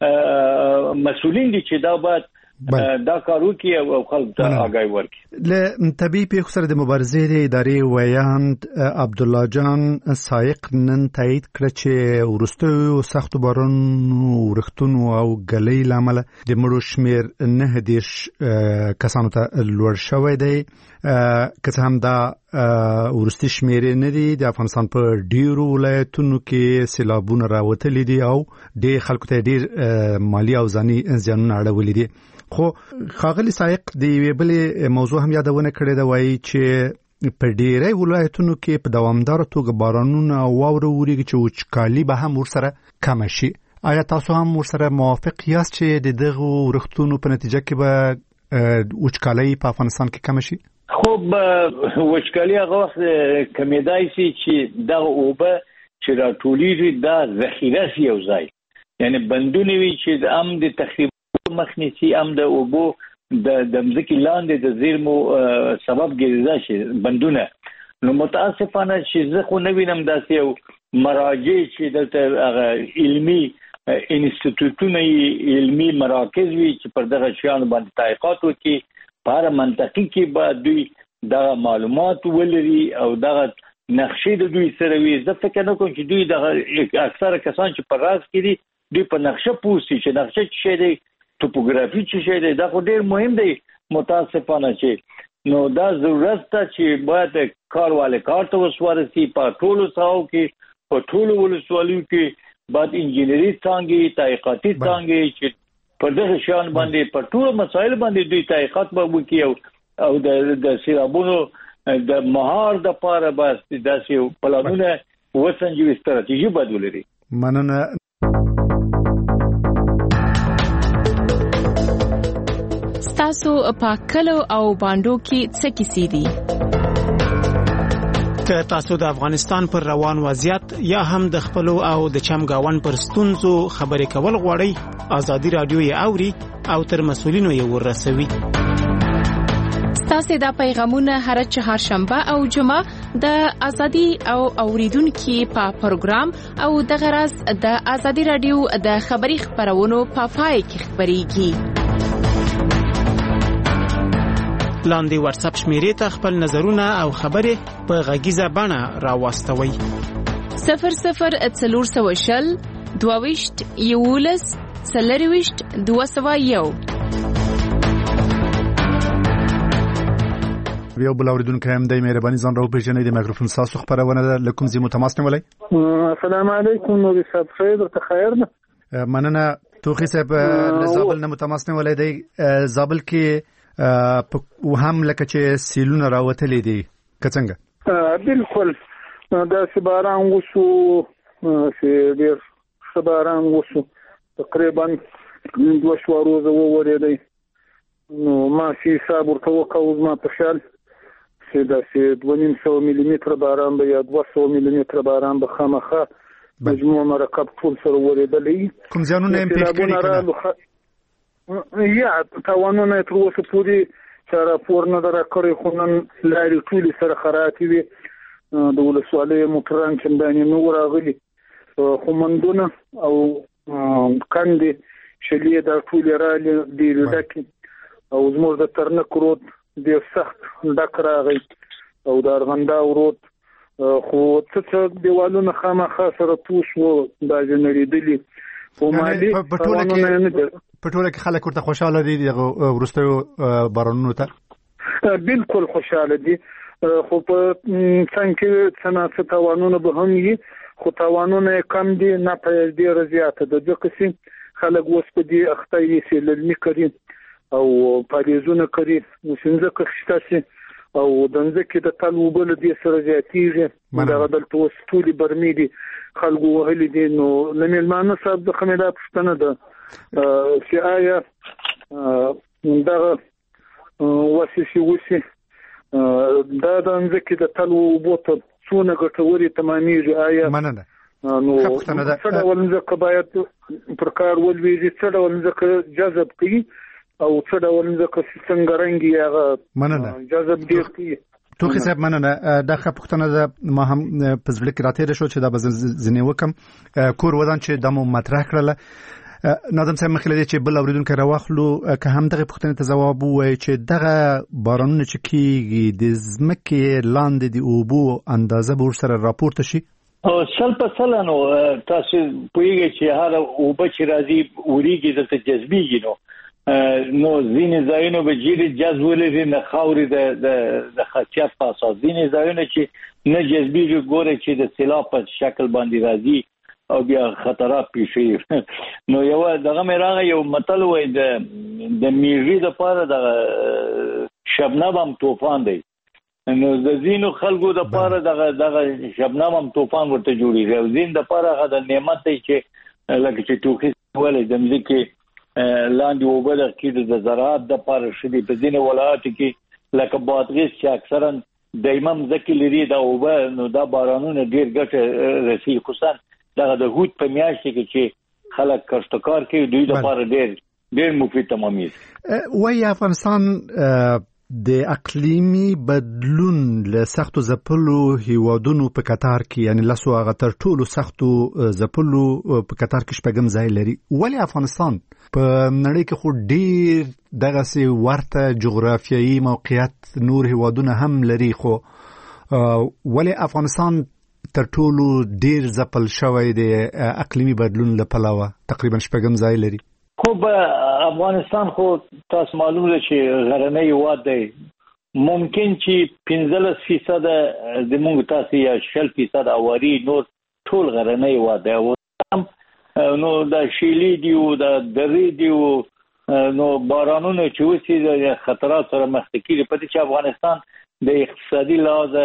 مسؤلین دي چې دا باید دا کارو کې او خلک ته آگاهی ورکړي له طبي پیښو سره د مبارزې د ادارې ویاند عبد الله جان سایق نن تایید کړ چې ورستو سخت باران ورختونو او غلې لامل د مړو شمیر نه دیش کسانو ته لوړ شوی دی که هم دا ورستي شمیر نه دي د افغانستان په ډیرو ولایتونو کې سیلابونه راوتلي دي او د خلکو ته ډیر مالی او ځاني زیانونه اړولي دي خو خاغلی سایق د ویبلې موضوع هم یادونه کړې ده وایي چې په ډیری ولایتونو کې په دوامدار توګه بارانونه او واوره وریږي چې وچکالي به هم ورسره کم شي آیا تاسو هم ورسره موافق یاست چې د دغه ورښتونو په نتیجه کې به وچکالي په افغانستان کې کم شي؟ خب وچکالي هغه وخت کمیدای شي چې دغه اوبه چې راټولېږي دا ذخیره شي یو ځای، یعنی بندونه وي چې هم د تخریب مخنیسي هم د اوبو د د مځکې لاندې د زیرمو سبب ګرځي شي بندونه. نو متاسفانه چې زه خو نه وینم داسې یو مراجع چې دلته هغه علمي انسټیټیوټونه علمي مراکز وي چې پر دغه شیانو باندې تحقیقات وکړي، په هر منطقي کې به دوی دغه معلومات ولري او دغه نقشې د دوی سره وي. زه فکر نه کوم چې دوی دغه اکثره کسان چې پر راز کې دي دوی په نقشه پوښتي چې نقشه څه شی دی، توپوګرافي څه شی دی. دا خو ډېر مهم دی متاسفانه چې نو دا ضرورت ته چې باید کار والے کار ته وسوارسي په ټولو ساحو کې، په ټولو ولسوالیو کې باید انجینری څانګې تحقیقاتي څانګې چې په دغه شیان باندې په ټولو مسایل باندې دوی تحقیقات به وکړي او د د سیلابونو د مهار د پاره بس داسې پلانونه وسنجوي، ستراتیژي باید ولري. مننه. تاسو په کلو او باندو کې څه کیسې دي؟ که تاسو د افغانستان پر روان وضعیت یا هم د خپل او د چمګاون پر ستونزو خبرې کول غواړئ، ازادي رادیو یې اوري او تر مسولینو یې ورسوي. تاسو دا پیغامونه هر چهارشنبه او جمعه د ازادي او اوریدونکو په پروګرام او د غرض د ازادي رادیو د خبري خبرونو په پای کې خبريږي. لاندې واتس اپ شمیرې ته خپل نظرونه او خبرې په غږیزه بڼه راوستوي. صفر صفر څلور سوه شل دوه ویشت یولس څلور ویشت دوه سوه یو. یو بل اوریدونکو هم د مهرباني ځان راو پیژنې د میکروفون تاسو خبرونه لکم زی متماس نیولای. السلام علیکم نور صاحب، خیر ته خیر نه مننه. توخی صاحب له زابل نه متماس نیولای دی. زابل کې او هم لکه چې سیلونه راوتلې دي که څنګه؟ بالکل دا سی باران وسو چې ډېر ښه باران وسو، تقریبا دوه شوه روزه وورېدی. نو ما چې حساب ورته وکړو زما په خیال چې داسې دوه نیم سوه میلي متره باران به یا دوه سوه میلي متره باران به خامخا مجموع مرکب ټول سره ورېدلی. کوم زیانونه یې پېښ کړي که نه؟ یا تاوانونه تر اوسه پورې چې راپور نه ده راکړی، خو نن لارې ټولې سره خراتې وې، د ولسوالیو موټران چندانې نه وو راغلي، خو مندونه او کندې شلې دا ټولې رالې ډېرې ډکې او زموږ د ترنک رود ډېر سخت ډک راغی او د ارغنداو رود خو څه څه دیوالونه خامخا سره توش وو داسې نړېدلي. په ټوله کې په ټوله کې خلک ورته خوشاله دي دغه وروستیو بارانونو ته؟ بالکل خوشاله دي، خو په څنګه کې څه نه څه تاوانونه به هم وي، خو تاوانونه یې کم دي، نفع یې ډېره زیاته ده، ځکه چې خلک اوس په دې اخته دي چې للمي کوي او پالیزونه کوي، اوس ځمکه خشته شي او د ځمکې د تل اوبه له دې سره زیاتېږي. دغه دلته اوس ټولې برمې دي خلکو وهلي دي. نو له مېلمانه صاحب د خمیدا پوښتنه ده چې آیا دغه وسیسې وسي دا د ځمکې د تل اوبو ته څونه ګټورې تمامېږي؟ آیا مننه نو څه ډول ځمکه باید پر کار ولوېږي، څه ډول ځمکه جذب کوي او څه ډول ځمکه څنګه رنګي هغه جذب ډېر کوي؟ توخی صاحب مننه. دا ښه پوښتنه ده، ما هم په زړه کې راتېره شو چې دا به ځینې وکړم. کور ودان چې دا مو مطرح کړله، ناظم صاحب مخکې له دې چې بل اورېدونکی راواخلو که هم دغې پوښتنې ته ځواب ووایي چې دغه بارانونه چې کېږي د ځمکې لاندې د اوبو اندازه به ورسره راپورته شي؟ سل په سله نو تاسو پوهېږئ چې هر اوبه چې راځي وریږي دلته جذبېږي، نو نو ځینې ځایونه به ډېرې جذب ولري، نه خاورې د خاصیت په اساس، ځینې ځایونه چې نه جذبېږي ګوره چې د سیلاب په شکل باندې راځي او بیا خطرات پیښیږي. نو یو دغه مې راغی یو متل وایي د د میږي دپاره دغه شبنم هم طوفان دی، نو د ځینو خلکو دپاره دغه دغه شبنم هم طوفان ورته جوړېږي او ځینو دپاره هغه د نعمت دی چې لکه چې توخي ولې د مځکې لاندې اوبه د کېدو د زراعت د پاره شدي په ځینې ولایتو کې لکه بادغیس چې اکثرا دایمه مځکې لري دا اوبه نو دا بارانونه ډیر ګټه رسي خصوصا دا د هوت په میاشت کې چې خلک کښتکار کوي دوی لپاره ډیر ډیر مفید تمامېږي. وایي افغانستان د اقلیمي بدلون له سختو ځپلو هیوادونو په قطار کې یعنی لاسو هغه تر ټولو سختو ځپلو په قطار کې شپږم ځای لري. ولې افغانستان په نړۍ کې خو ډیر دغه سي ورته جغرافیایي موقعیت نور هیوادونه هم لري خو ولې افغانستان تر ټولو ډیر ځپل شوی دی اقلیمي بدلون له پلوه تقریبا شپږم ځای لري؟ خو افغانستان خو تاسو معلومه ده چې غرنی هیواد دی ممکن چې پنځلس فیصد د موږ تاسو یا شل فیصد اواري نور ټول غرنی هیواد دی نو د شیلی دی او د درې دی نو بارانونه چې وسی د خطرات سره مخ کیږي په دې چې افغانستان د اقتصادي لحاظ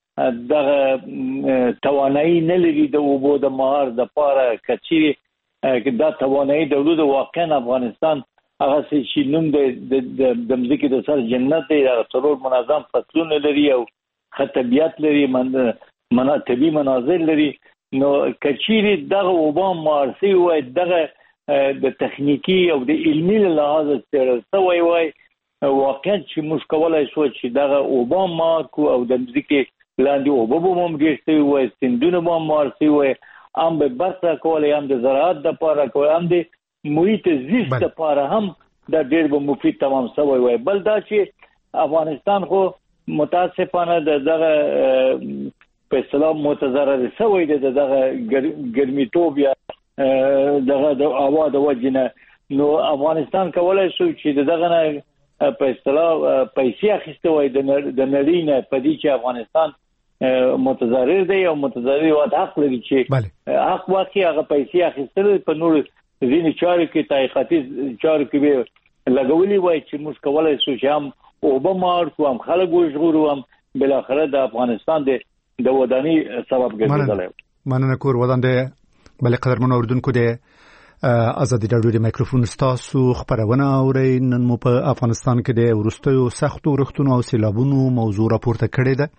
دغه توانایي نه لري د اوبو د مهار د پاره کچي دا توانایي دولت واقعا افغانستان هغه چې نوم د د مځکې د سر جنت دی هغه څلور منظم فصلونه لري او خطبیات لري مناطبي مناظر لري نو کچيري دغه وبام مارسي وای دغه د تخنیکی او د علمي لحاظ سره سوي وای واقعا چې موږ کولای شو چې دغه وبام مارکو او د مځکې لاندې وبو هم ډېر وای سندونه هم مارسي وای هم به برخه کولای هم د زراعت د پاره کولای هم د محیط زیست د پاره هم د ډېر به مفید تمام شوی وای. بل دا چې افغانستان خو متاسفانه دغه په اصطلاح متضرر شوی دی دغه ګرمیتوب یا دغه د هوا د وجنه نو افغانستان کولای شو چې دغه نه په اصطلاح پیسې اخیسته وای د نړۍ نه په دې چې افغانستان متضرر دی او متضرر او حق لري چې حق واقعي هغه پیسې اخیستل په نور ځینې چارو کې تحقیقاتي چارو کې به لګولي وای چې موږ کولای شو چې هم اوبه مار کوو هم خلک وژغورو هم بل اخره د افغانستان د د وداني سبب ګرځیدل. مننه کور ودانده بل قدرمن اوردونکو د ازادي راډیو د مایکروفون ستاسو خبرونه اورئ. نن مو په افغانستان کې د ورستیو سختو رختونو او سیلابونو موضوع راپورته کړې ده.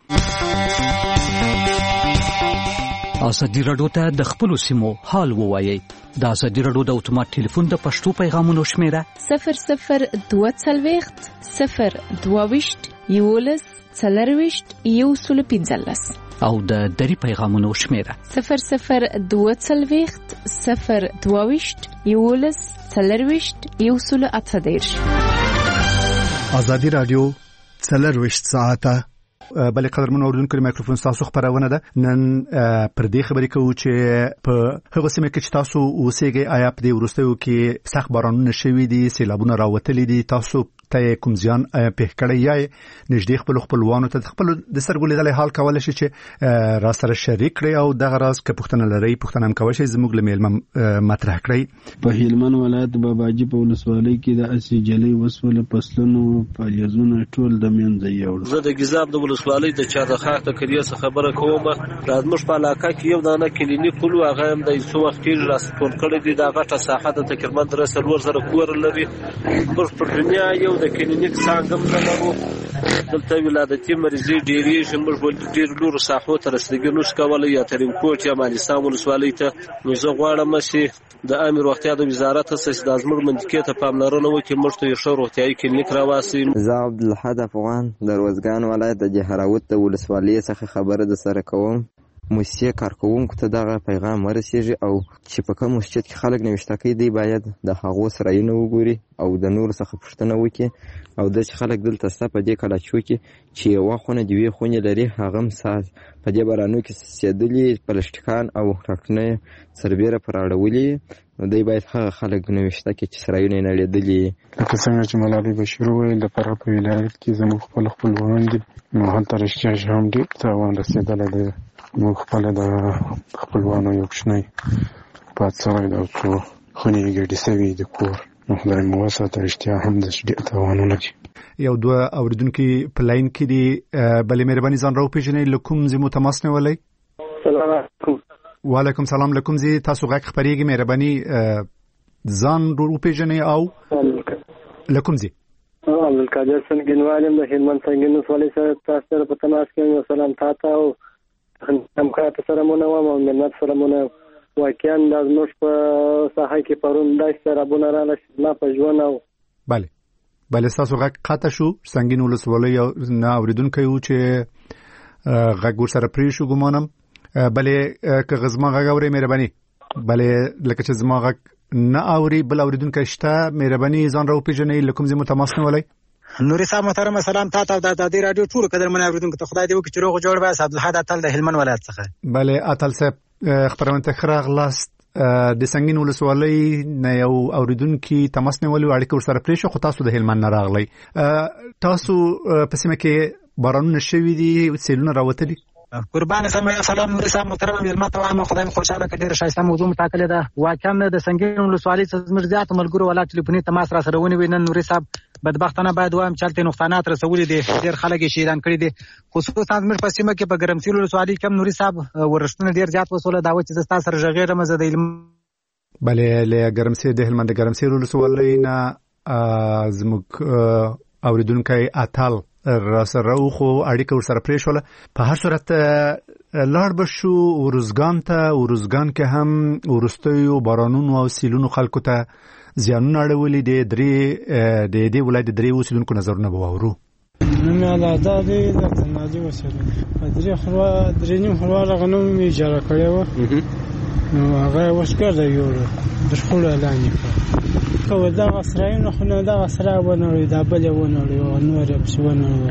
ازادي راډیو ته د خپل سیمو حال ووایي. د ازادي راډیو د اتومات ټلیفون د پښتو پیغامونو شمیره صفر صفر دوه څلوېښت صفر دوه ویشت یولس څلرویشت یو سل پنځلس او د دری پیغامونو شمیره صفر صفر دوه څلوېښت صفر دوه ویشت یولس څلرویشت یو سل اته دېرش. ازادي راډیو څلرویشت ساعته بل قدرمن اوردونکو مایکروفون تاسو خبرونه ده. نن پر دې خبرې کوو چې په هغه سیمه کې چې تاسو اوسېږئ آیا په دې وروستیو کې سخت بارانونه شوي دي سیلابونه راوتلي دي تاسو ته کوم ځان په کړی یا نږدې خپل خپلوانو ته خپل د سرګو لیدل حال کول شي چې را سره شریک کړي او دغه راز کې پښتنه لري پښتنه هم کوي چې زموږ لمل مطرح کړی. په هلمند ولایت باباجي په ولسوالۍ کې د اسی جلې وسوله فصلونو فعالیتونه ټول د منځ یوړ. زه د ګزاب د ولسوالۍ د چارخه ته کلیه څخه خبره کوم. راځمش په علاقه کې یو دانه کلینیک کولو هغه هم د څو وخت کې راستون کړی دی. دا غټه ساحه د تقریبا درې ور زره کور لري. په دنیا یو د کلینیک څنګه لرو دلته ولادتي مریضي ډېری شمول ډېر لور ساحو ته رسیدګي نوش کولای یا تریم کوټ یا مالستان ولسوالۍ ته نو زه غواړم چې د امیر وختیا د وزارت څخه د ازمر منطقې ته پاملرنه وکړي مرته یو شور وختیاي کلینیک راواسي. زه عبدالحد افغان د روزګان ولایت د جهراوت د ولسوالۍ څخه خبره د سره کوم. موسسه کارکونکو ته دغه پیغام ورسیږي او چې په کوم مسجد کې خلک نوښته کوي دی باید د هغو سرایونه وګوري او د نور څخه پوښتنه وکړي او د خلک دلته ست په دې کلا چو کې چې یو خونه دی وی خونه لري هغه هم ساز په دې بارانو کې سیدلی پلاسټیکان او راکنه سربېره پر اړولي نو دی باید هغه خلک نوښته کوي چې سرایونه نه لیدلي. لکه څنګه چې ملالۍ بشیر وویل د فراه په ولایت کې زموږ خپل خپلوان دي نو هلته رښتیا هم ډېر تاوان رسېدلی دی. موږ خپل د خپلوانو یو کوچنی پات سوی د څو خونې ګډې سوي د کور نو خدای مو وساته رښتیا هم د ډېر تاوانونه دي. یو دوه اوریدونکي په لاین کې دي بلې مهرباني ځان راوپېژنئ له کوم ځای مو تماس نیولی؟ سلام علیکم. وعلیکم سلام. لکم زی تاسو غږ خبرېږي مهرباني ځان رو پیژنې او لکم زی عبدالقادر سنگینوالم د هلمند سنگین ولسوالۍ سره تاسو سره په تماس کې یم. سلام تاسو او همکار سره مونږ او ملت سره مونږ واقعا د زموږ په ساحه کې پرون داسې سرابونه راغله ما په ژوند او بله بله تاسو غږ قطع شو. سنگین ولسوالۍ نه اوریدونکو یو چې غږ ور سره پری شو ګمانم. بله که غزما غږ اوري مهرباني بله لکه چې زما غږ نه اوري بل اوریدونکو شته مهرباني ځان راو پیژنې لکم زمو تماس نه ولای. نوري صاحب محترم سلام تاسو ته د آزادي رادیو ټول قدر من اوریدونکو ته خدای دې وکړي چې روغ جوړ وای. عبدالحد اتل د هلمند ولایت څخه. بله اتل صاحب خبرونه تخراغ لاست د سنگین ولسوالۍ نه یو اوریدونکو تماس نه ولې اړیکه ور سره پرې شو خو تاسو د هلمند نه راغلی. تاسو په سیمه کې بارانونه شوي دي سیلونه راوتلي؟ قربان سم یو سلام نوري صاحب محترم ملما ته وایم خدای خوشاله کړي ډېر شایسته موضوع مټاکلې ده. واقعا د سنگین ولسوالۍ څخه زموږ زیات ملګرو ولا ټلیفوني تماس را سره ونی وینن. نوري صاحب بدبختانه باید وایم چلته نقصانات رسولې دي ډېر خلک یې شهیدان کړي دي خصوصا زموږ په سیمه کې په ګرمسیر ولسوالۍ کې نوري صاحب ورښتونه ډېر زیات وسوله دا و چې زستا سره ژغېرم زه د علم بله له ګرمسیر د هلمند ګرمسیر ولسوالۍ نه زموږ اوریدونکو اتل را سره خو اړیکه ور سره پرې شوله. په هر صورت لاړ بشو ورزګان ته. ورزګان کې هم ورستیو بارانونو او سیلونو خلکو ته زیانونه اړولې دي. درې د دې ولایت درې اوسیدونکو نظرونه به واورو. نو علاوه د دې نادي وسره درې خو درې نیم خو راغنو می اجاره کړو نو هغه وشکر دی یو د خپل اعلان کړ کو دا غسرایونه خو نه دا غسرا ونه دا بل ونه او نور بسونه.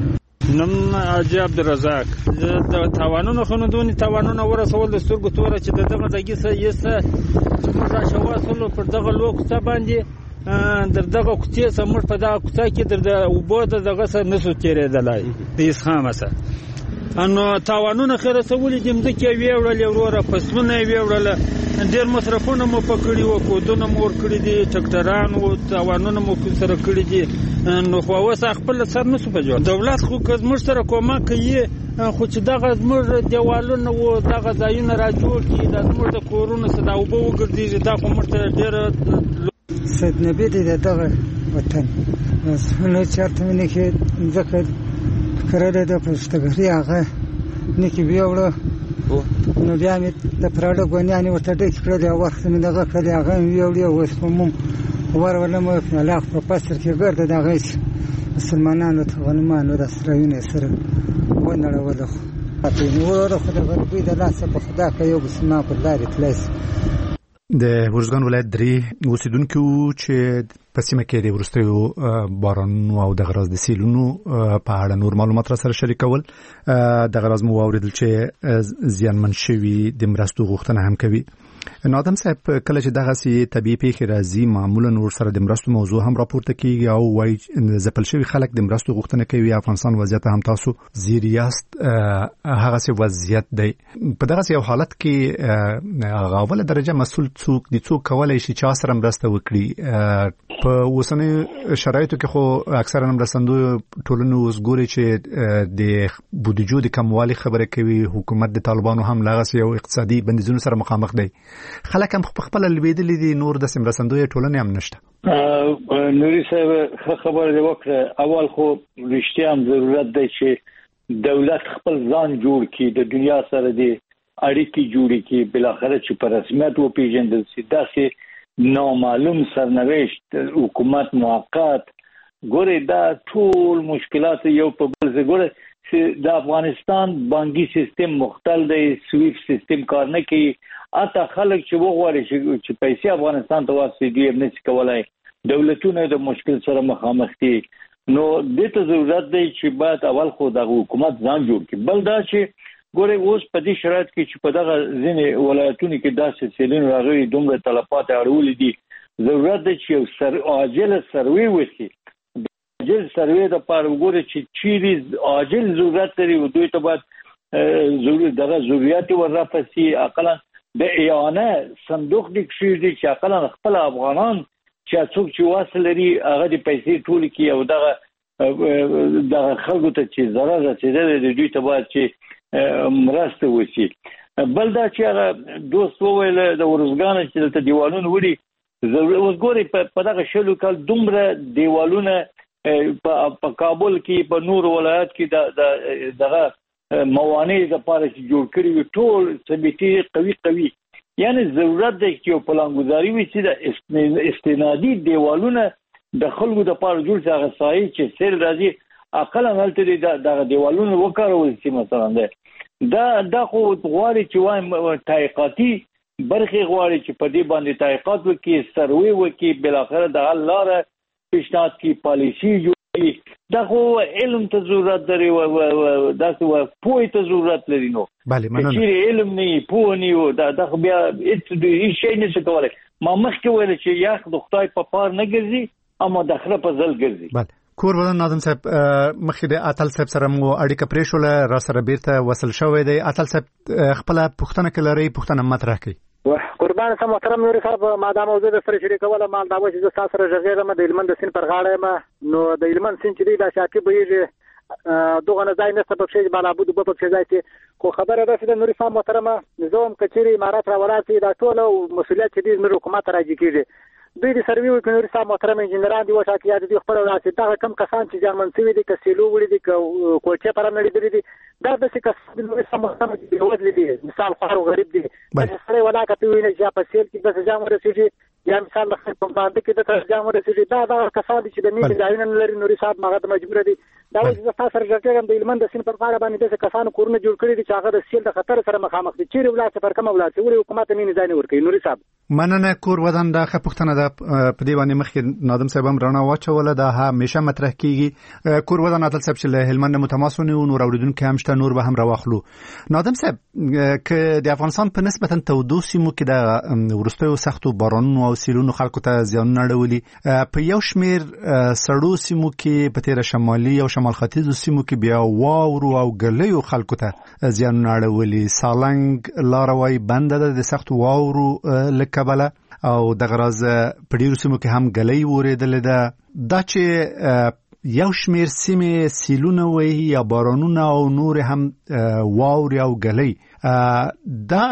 نن اجي عبدالرزاق د تاوانونو خنو دونی تاوانونو ورسول د سترګو توره چې دغه ځای سه یسه چې موږ راشواسلو پر دغه لوکسته باندې در دغه کوڅې سمور په دغه کوڅه کې در وبو دغه سره نسو تیرېدلای د اسخامه سره انو تاوانونه خیر سولې دې مځکه ویوړل وروره فصلونه ویوړل ډېر مصرفونه مو پکړی وو کودونه مو ور کړی دي ټکټران او تاوانونه مو سره کړی دي نو خو اوس خپل سر نسو پجو دولت خو کزمر سره کومه کوي خو چې دغه زمر دیوالونه وو دغه ځایونه را جوړ کړي د زمر د کورونو صدا او بو وګرځي دا خو مرته ډېر سید نبی دې دغه وطن نو چارته نه کې ذکر کړل د پښتګری هغه نکی بیاوړو نو بیا مې د پراډو غونیانه ورته ډېر کړل او وخت مې دغه کړل هغه ویوړو اوس کوم ورول مو په لاخ په پستر کې ګرځي دغه مسلمانانو ته غنمانو د سرونه سره ونړول خو په نور خو د غربي د لاسه په خدا کې یو بسنا په لارې تلس. د ورزګان ولایت درې اوسیدونکو چې په سیمه کې د ورستیو بارانونو او د غراز د سیلونو په اړه نور معلومات را سره شریکول. د غراز مو اوریدل چې زیانمن شوي د مرستو غوښتنه هم کوي. نادم صاحب کله چې دغه سي طبيعي پیښې راځي معمولا ور سره د مرستو موضوع هم راپورته کیږي او وایي زپل شوی خلک د مرستو غوښتنه کوي. افغانستان وضعیت هم تاسو زیریاست هغه سي وضعیت دی. په دغه یو حالت کې غاوله درجه مسول څوک دي څوک کولای شي چې سره مرسته وکړي. په اوسنۍ شرایطو کې خو اکثرا مرستندو ټولنو اوس ګوري چې د بودیجو د کموالي خبره کوي. حکومت د طالبانو هم لغه یو اقتصادي بندیزونو سره مخامخ دی. خلک هم خپل لویدلې دي نور د سمرسندوی ټولنې هم نشته. نوري صاحب خبره دی وکړه اول خو رښتیا هم ضرورت دی چې دولت خپل ځان جوړ کړي د دنیا سره دی اړیکې جوړې کړي بل اخر چې په رسمیت و پیژندل شي. داسې نامعلوم سرنوشت حکومت موقت ګوره دا ټول مشکلات یو په بل ځای ګوره چې د افغانستان بانکي سیستم مختل دی سویفټ سیستم کار نه کوي. اته خلک چې وغواړي چې پیسې افغانستان ته واسطي نه شي کولای دولتونه د مشکل سره مخامخ دي. نو د ته ضرورت دی چې باید اول خو د حکومت ځان جوړ کړي. بل دا چې ګوره اوس په دې شرایط کې چې په دغه ځینې ولایتونو کې داسې سیلون راغلي دومره تلفات اړولې دي ضرورت دی چې یو سر عاجل سروي وشي. عاجل سروي د پاره وګوره چې چیرې عاجل ضرورت لري او دوی ته باید ضروري دغه ضرورت ورپسې اقلا د ایانه صندوق د کشیر دي چې اقلا خپل افغانان چې څوک چې واصل لري هغه د پیسې ټول کې او دغه دغه خلکو ته چې ضرر رسیدل د دوی ته باید چې مرسته وشي. بل دا چې هغه دوست وویل د ورزګان چې دلته دیوالونه وړي اوس ګوري په دغه شلو کال دومره دیوالونه په کابل کې په نور ولایت کې د دغه موانع د پاره چې جوړ کړي ټول ثبتي قوي قوي یعنی ضرورت دی چې په پلانګذاري وي چې د استنادي دیوالونه د خلکو د پاره جوړ ځای غسایي چې سیر راځي اقل هلته د دیوالونو وکړول چې مثلا ده دا دا خو غواړي چې وایم تحقیقاتي برخه غواړي چې په دې باندې تحقیقات وکړي سروي وکړي بل اخر د الله پیشنهاد کی پالیسی جوړي دا خو علم ته ضرورت لري او دا څه پوهه ته ضرورت لري نو چې علم نه پوه نه دا د بیا هیڅ شي نه څه کولای ما مخکې ویل چې یا خدای په پار نه ګرځي اما د خره په ځل ګرځي کور ودان ناظم صاحب مخکې د اتل صاحب سره مو اړیکه پرېښوله را سره بیرته وصل شوی دی اتل صاحب خپل پوښتنه کړي پوښتنه مطرح کړي قربان سم محترم نوري صاحب ما دا موضوع د سره شریکوله مال دا و چې تاسو سره ژغېږم د هلمند د سیند پر غاړه ما نو د هلمند سیند چې دی دا شاکي بهیږي دغه نه ځای نشته په شي بالابود په په ځای کې خو خبره ده چې د نوري صاحب محترمه نظام کچېری امارات را ولاتي دا ټول مسولیت چې دی زموږ حکومت راځي کېږي دوی د سروي وکړي صاحب محترم انجنیران دی وشا کې یاد دي خپل راځي دا کم کسان چې جرمن سوي دي کسيلو وړي دي کوچه پر نه لري دي دا د څه کس د نوري صاحب محترم دی ودل دي مثال خار غریب دي سره ولا کته ویني چې په سیل کې بس جام ورسېږي یا مثال د خپل باندې کې د ترجمه ورسېږي دا دا کسان چې د نیمه ځایونه لري نوري صاحب ماغه مجبور دي دا چې تاسو سره ځکه د هلمند د سین پر غاړه باندې د کسانو کورونه جوړ کړي دي چې هغه د سیل د خطر سره مخامخ دي چیرې ولایت پر کوم ولایت ولې حکومت نه ځای نه ورکړي نوري صاحب مننه کور ودان دا خپښتنه ده په دې باندې مخکې نادم صاحب هم رڼا واچوله دا همیشه مطرح کیږي کور ودان عادل صاحب چې هلمند متماسونه او نور اوریدونکو هم شته نور به هم راوخلو نادم صاحب ک د افغانستان په نسبتا تودو سیمو کې د ورستیو سختو بارانونو او سیلونو خلکو ته زیان اړولي په یو شمیر سړو سیمو کې په تیر شمالي او شمال ختیځو سیمو کې بیا واورو او ګلیو خلکو ته زیان اړولي سالنګ لاروي بند ده د سختو واورو لکبله او د غراز په ډیرو سیمو کې هم ګلې وریدل ده دا چې یو شمیر سیمې سیلونه وي یا بارانونه او نور هم واوري او ګلې دا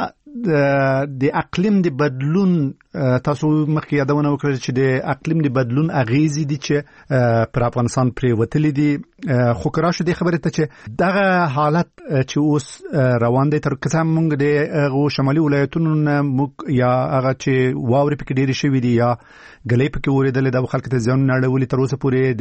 د اقلیم د بدلون تاسو مخکې یادونه وکړه چې د اقلیم د بدلون اغیزې دي چې پر افغانستان پرې وتلې دي خو کراشه د خبره ته چې دغه حالت چې اوس روان دی تر کله موږ د شمالي ولایتونو یا هغه چې واوري پکې ډېری شوي دي یا ګلې پکې ورېدلې د خلکو ته ځان نړولې تر اوسه پورې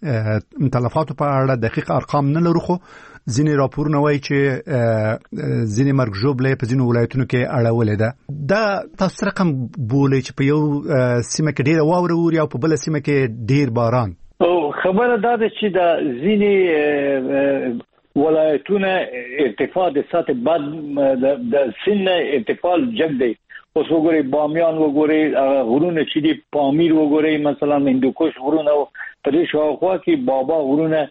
د تلفاتو په اړه دقیق ارقام نه لرو خو ځینې راپورونه وایي چې ځینې مرګ ژوبلې په ځینو ولایتونو کې اړولې ده دا تاسو رقم بولې چې په یو سیمه کې ډېره واوره اوري او په بله سیمه کې ډېر باران خبره دا ده چې د ځینې ولایتونه ارتفاع د سطح بد د سن ارتفاع جګ دی اوس وګورئ بامیان وګورئ غرونه چې دي پامیر وګورئ مثلا هندوکش غرونه په دې شاوخوا کې بابا غرونه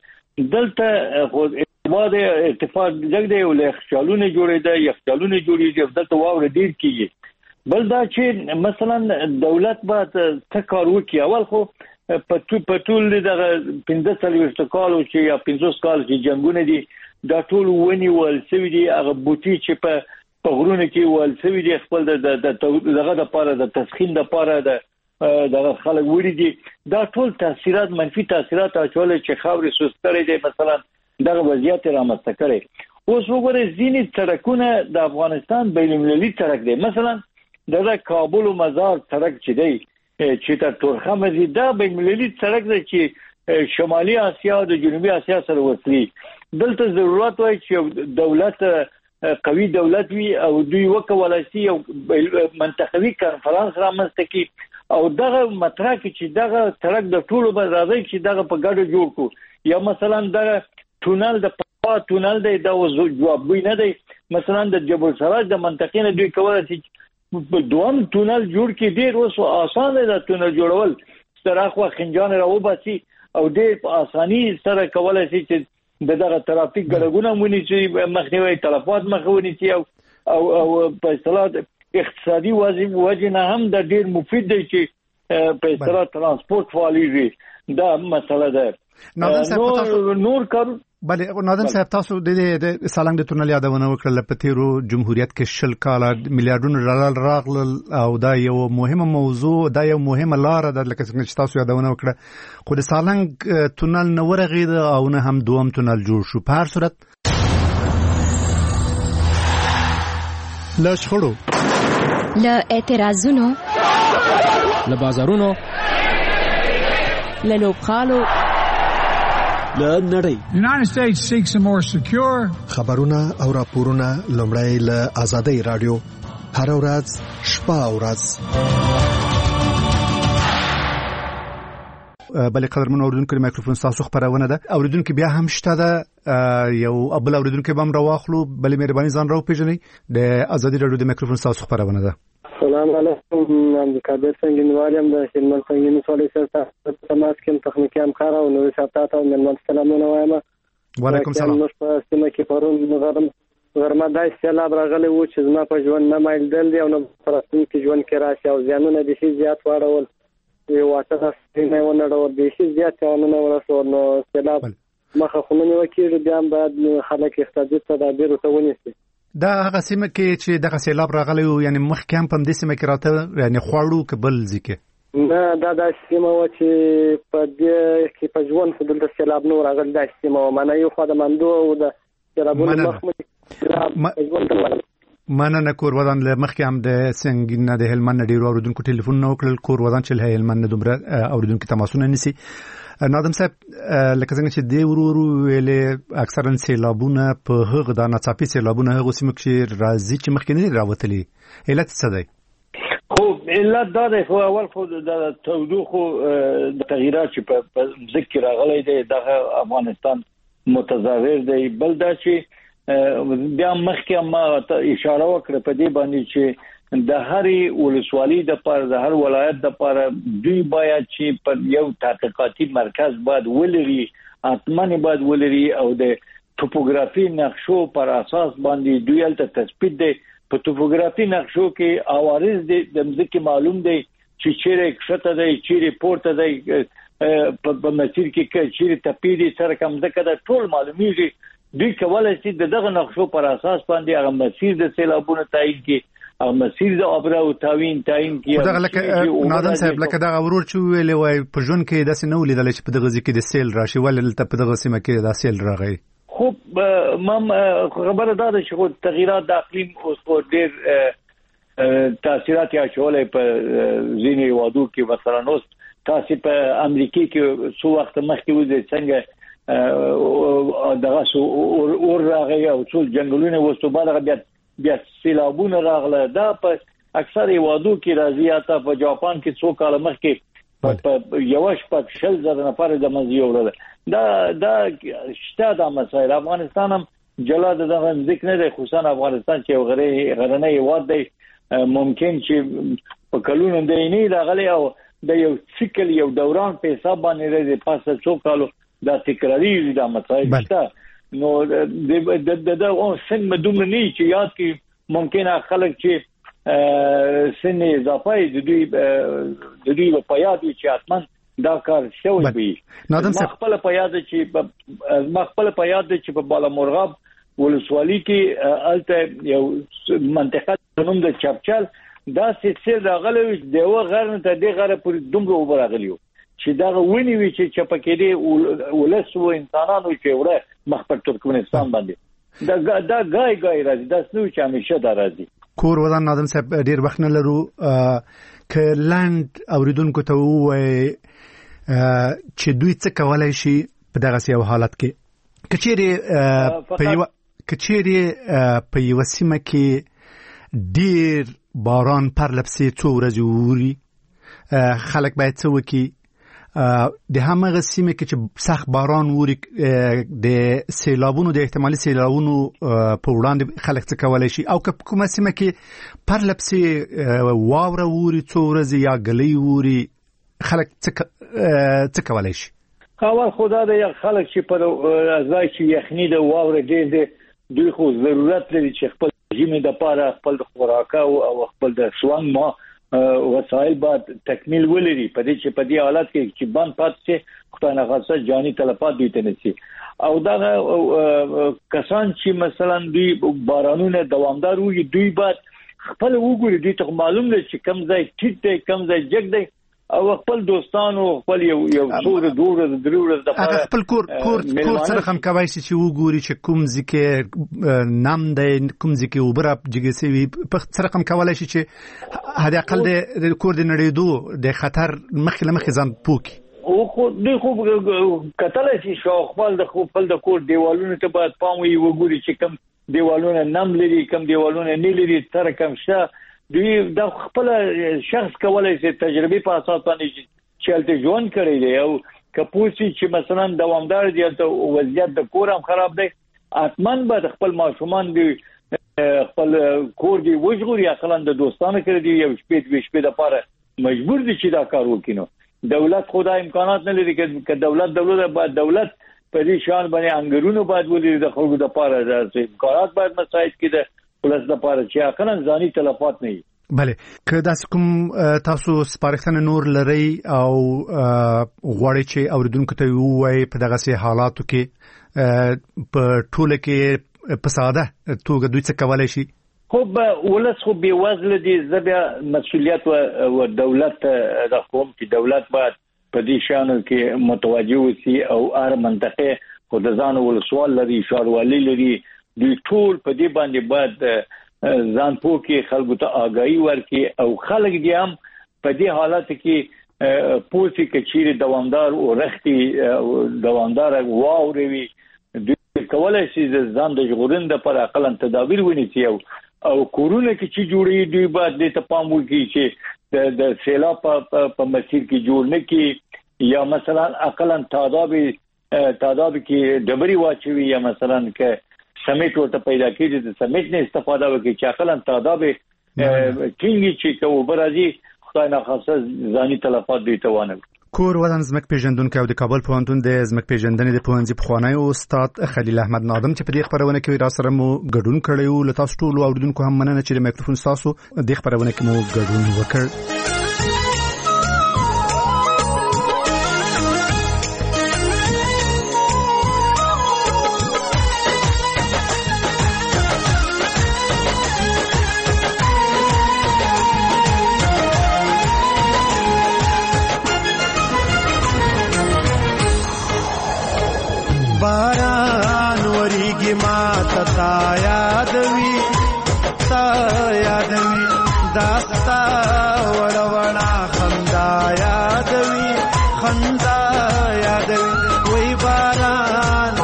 دلته بعد ارتفاع جګ دی او یخچالونه جوړېده یخچالونه جوړېږي دلته واوره ډیر کیږي بل دا چې مثلا دولت باید څه کار وکړي اول خو په ټول دغه پنځه څلوېښت کالو چې یا پنځوس کال چې جنګونه دي دا ټول ونی ول سوي دي هغه بوټي چې په په غرونه کې ول سوي دي خپل د دغه د پاره د تسخين د پاره د دغه خلک وړي دي دا ټول تاثیرات منفي تاثیرات اچول چې خاورې سوستري دي مثلا دغه وضعیت رامنځته کړي اوس وګورئ ځینې سړکونه د افغانستان بین‌المللي سړک دی مثلا د کابل او مزار سړک چې دی چې تر تورخم دی دا بین‌المللي سړک دی چې شمالي اسیا او د جنوبي اسیا سره وصلي دلته ضرورت وای چې دولت قوي دولت وي او دوی وکولای شي او منطقوي کانفرنس رامنځته کړي او دغه مطرح کې چې دغه سړک د ټولو به راځي چې دغه په ګډه جوړ کو یا مثلا دغه تونل د پا تونل دی دا جواب نه دی مثلا د جبل سراج د منطقې نه دوی کولای شي په دوام تونل جوړ کې ډیر اوس آسان دی د تونل جوړول سراخ او خنجان راوباسي او ډیر په اساني سره کولای شي چې دغه ترافیک ګډګونه مونږ چې مخنیوي تلفات مخونی چې او او په اصطلاح اقتصادي وجه نه هم د ډیر مفید دی چې په اصطلاح ترانسپورت فعالیږي دا مسله ده نور نور کار بله نادم صاحب تاسو د سالنګ د تونل یادونه وکړه په تیرو جمهوریت کې شل کاله میلیارډونو ډالر راغلل او دا یو مهمه موضوع دا یو مهمه لار ده لکه څنګه چې تاسو یادونه وکړه خو د سالنګ تونل نه ورغید او نه هم دوم تونل جوړ شو په هر صورت لا شخړو لا اعتراضونو لا بازارونو له لوبخالو له نړۍ United States seeks a more secure خبرونه او راپورونه لومړی له آزادۍ رادیو هر ورځ شپه او ورځ بلې قدرمن اوریدونکو مایکروفون تاسو خبرونه ده اوریدونکو بیا هم شته ده یو ابل اوریدونکو به هم راواخلو بلې مهرباني ځان راو پیژنئ د آزادۍ رادیو د مایکروفون تاسو خبرونه ده السلام علیکم نام دې کابل څنګه د هلمند څنګه سوالي سره تماس کې تخنیکی همکار او نو ساتات او نن سلامونه وایم وعلیکم سلام نو په سیمه کې پرون غرم غرمه دای سیلاب راغلی و چې زما په ژوند نه مایل دل دی او نو پرستون کې ژوند کې راشي او ځانونه د شي زیات واړول یو واټه ستنه ونه ډور د شي زیات ونه ورسول نو سیلاب مخه خلونه وکړي بیا بعد خلک احتیاط ته د بیرو ته ونیسي دا هغه سیمه کې چې دغه سیلاب راغلی و یعنی مخکې هم په دې سیمه کې راته یعنی خواړو کبل ځکه نه دا د سیمه و چې په دې کې په ژوند په دلته سیلاب نور راغلی د سیمه و معنی یو خو د مندو او د سیلابونو مخمه مننه کور ودان له مخکې هم د څنګه د هلمند ډیرو اوریدونکو ټلیفون نو کړل کور ودان چې له هلمند دومره اوریدونکو تماسونه نسی نادم صاحب لکه څنګه چې دی ورورو ویلې اکثرا سیلابونه په هغه د ناڅاپي سیلابونه هغه سیمه کې راځي چې مخکې نه راوتلي علت څه دی خو علت دا دی خو اول خو د تودوخو د تغییرات چې په ځکه راغلي دی د افغانستان متضرر دی بل دا چې بیا مخکې ما اشاره وکړه په دې باندې چې د هرې ولسوالۍ د پر د هر ولایت د پر دوی باید چې په یو تحقیقاتي مرکز باید ولري اتمنه باید ولري او د توپوګرافي نقشو پر اساس باندې دوی الته تثبیت دی په توپوګرافي نقشو کې اوارز دی د مځکه معلوم دی چې چیرې کښته دی چیرې پورته دی په مسیر کې چیرې تپیدي سره کوم ځکه دا ټول معلومیږي دوی کولای شي دغه نقشو پر اساس باندې هغه مسیر د سیلابونو تعیین کړي او مسیر د ابرا او تاوین تعین کیږي دا لکه نادم صاحب لکه دا ورور چې ویلې وای په ژوند کې داسې نه ولیدل چې په دغه ځکه د سیل راشي ولې ته په دغه سیمه کې د سیل راغی خو مم خبره دا ده چې تغیرات د اقلیم اوس په ډېر تاثیرات یا شولې په ځینې وادو کې مثلا اوس تاسو په امریکا کې څو وخت مخکې وځي څنګه دغه سو اور راغی او ټول جنگلونه وسو باندې بیا بیا سیلابونه راغله دا په اکثر وادو کې راځي اته په جاپان کې څو کال مخکې په یوش په شل زره نفر د مزي وړل دا دا شته د مسایل افغانستان هم جلاد دغه ذکر نه خصوصا افغانستان چې غره غرنۍ واد دی ممکن چې په کلونو د نه راغلي او د یو سیکل یو دوران په حساب باندې راځي پاسه څو کالو دا تکراری دا مسایل شته نو د د د او سن مدوم نه چې یاد کې ممکنه خلک چې سن اضافه د دوی د دوی په یاد چې اتمن دا کار شوی وي نادم صاحب خپل په یاد چې مخبل په یاد چې په بالا مرغاب ولسوالۍ کې الته یو منطقه نوم د چپچل دا سلسله راغلی دی و غرن ته د غره پر دومره وبراغلیو چې دا ونی وی چې چپکېدي ولسو انسانانو چې وره مخ پر ترکمنستان باندې دا دا غای غای راځي دا څنو چې همیشه دا راځي کور ودان نادم صاحب ډیر وخت نه لرو ک لاند اوریدونکو ته وای چې دوی څه کولای شي په دغه سیاو حالت کې کچېری په یو کچېری په یو سیمه کې ډیر باران پر لپسې څو ورځې ووري خلک باید څه وکړي د همغه سیمه کې چې سخت باران ووري د سیلابونو د احتمالي سیلابونو په وړاندې خلک څه کولای شي او کومه سیمه کې پر لپسې واوره ووري څو ورځې یا ګلې ووري خلک څه کولای شي اول خدا د خلک چې پر ځای چې یخني د واوره ډېر دی دوی خو ضرورت لري چې خپل ژمي د پاره خپل خوراک او خپل د سوان ما وسایل باید تکمیل ولري په دې چې په دې حالت کې چې بند پاتې شي خدای نه خاصه جاني تلفات دي ته نشي او دا کسان چې مثلا دوی بارانونه دوامدار وي دوی باید خپل وګوري دوی ته معلوم دي چې کم ځای ټیټ دی کم ځای جګ دی او خپل دوستانو خپل یو یو څور دوره دروره د هغه خپل کور کور کور سره هم کوي چې وګوري چې کوم ځکه نام دی کوم ځکه وبره جګسي وي په سره هم کولای شي چې هدا اقل د کور د نړیدو د خطر مخکله مخ ځان پوکي او خو دوی خو کتل شي شو خپل د خپل د کور دیوالونو ته باید پام وي وګوري چې کوم دیوالونه نام لري کوم دیوالونه نه لري تر کوم شته دوی د خپل شخص کولای شي تجربه په اساس باندې چلته ژوند کړی دی او کپوسی چې مثلا دوامدار دی ته وضعیت د کور هم خراب دی اتمن به خپل ماشومان دی خپل کور دی وژغوري اقلن د دوستانو کړی دی یو شپې د شپې د پاره مجبور دي چې دا کار وکړي دولت خدای امکانات نه لري چې دولت دولت باید دولت په دې شان باندې انګرونو باید ولري د خلکو د پاره د امکانات باید مساعد کړي پلس د پاره چې اقلن ځاني تلفات نه وي بله که داس کوم تاسو سپارښتنه نور لري او غواړئ چې اوریدونکو ته ووایي په دغه سي حالاتو کې په ټوله کې په ساده توګه دوی څه کولای شي خو ولس خو به وزله دي زبیا مسؤلیت او دولت د قوم چې دولت باید په دې شانو کې متوجه وي او هر منطقه خو د ځان ول سوال لري شاروالي لري دوی ټول په دې باندې باید ځان پوکي خلکو ته آگاهي ورکړي او خلک دې هم په دې حالت کې پوسی کچيري دوامدار او رختي دوامدار واوري دوی کولای شي ځان د ژغورند پر عقلن تدابیر ونیسي او او کورونه کې چې جوړي دوی باید د تپام وکړي چې د سیلاب په مسیر کې جوړ نه کی یا مثلا عقلن تعداد تعداد کې ډبري واچوي یا مثلا کې سمیت ورته پیدا کیږي د سمیت نه استفاده وکړي چې عقلن تعداد کینګي چې کو برازي خدای نه خاصه ځاني تلفات دي توانه کور ودان زمک پیژندونکو د کابل پوهنتون د زمک پیژندنې د پوهنځي پخوانی استاد خلیل احمد نادم چې په دې خبرونه کې را سره مو ګډون کړیو لته تاسو ټول اوریدونکو هم مننه چې د میکروفون تاسو د خبرونه کې مو ګډون وکړ باران وریږي ما تا یادوي تا یادوي داستا وړ وړا خندا یادوي خندا یادوي وای باران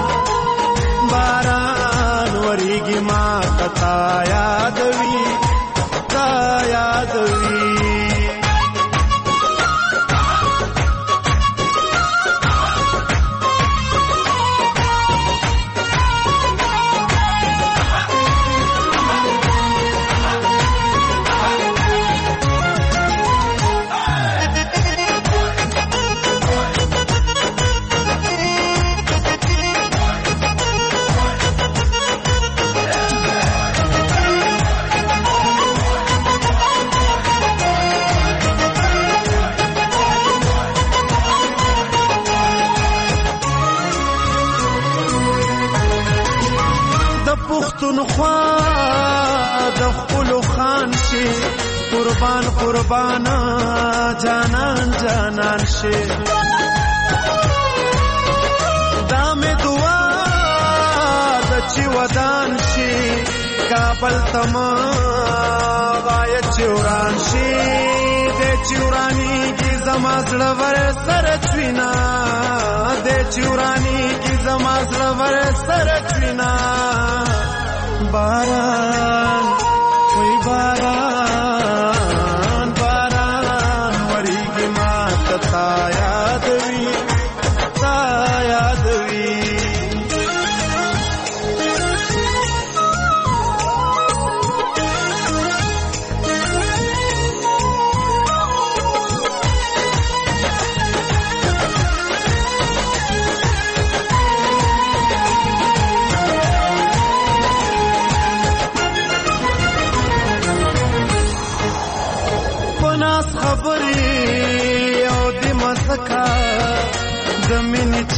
باران وریږي ما تا یادوي تا یادوي پښتونخوا د خپل خان شي قربان قربان جانان جانان شي دا مې دعا د چې ودان شي کابل تما وای چوران شي د چورانی کی زما زړه ور سره چوینا د چورانی کی زما زړه ور سره چوینا باران وی باران باران وریږي ما تا یادوي تا یادوي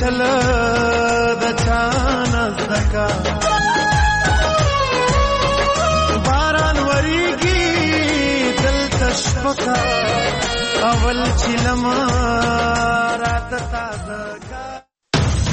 تل د چانه زکا باران وریږي دلته شپکا اول چې لمر راته تازه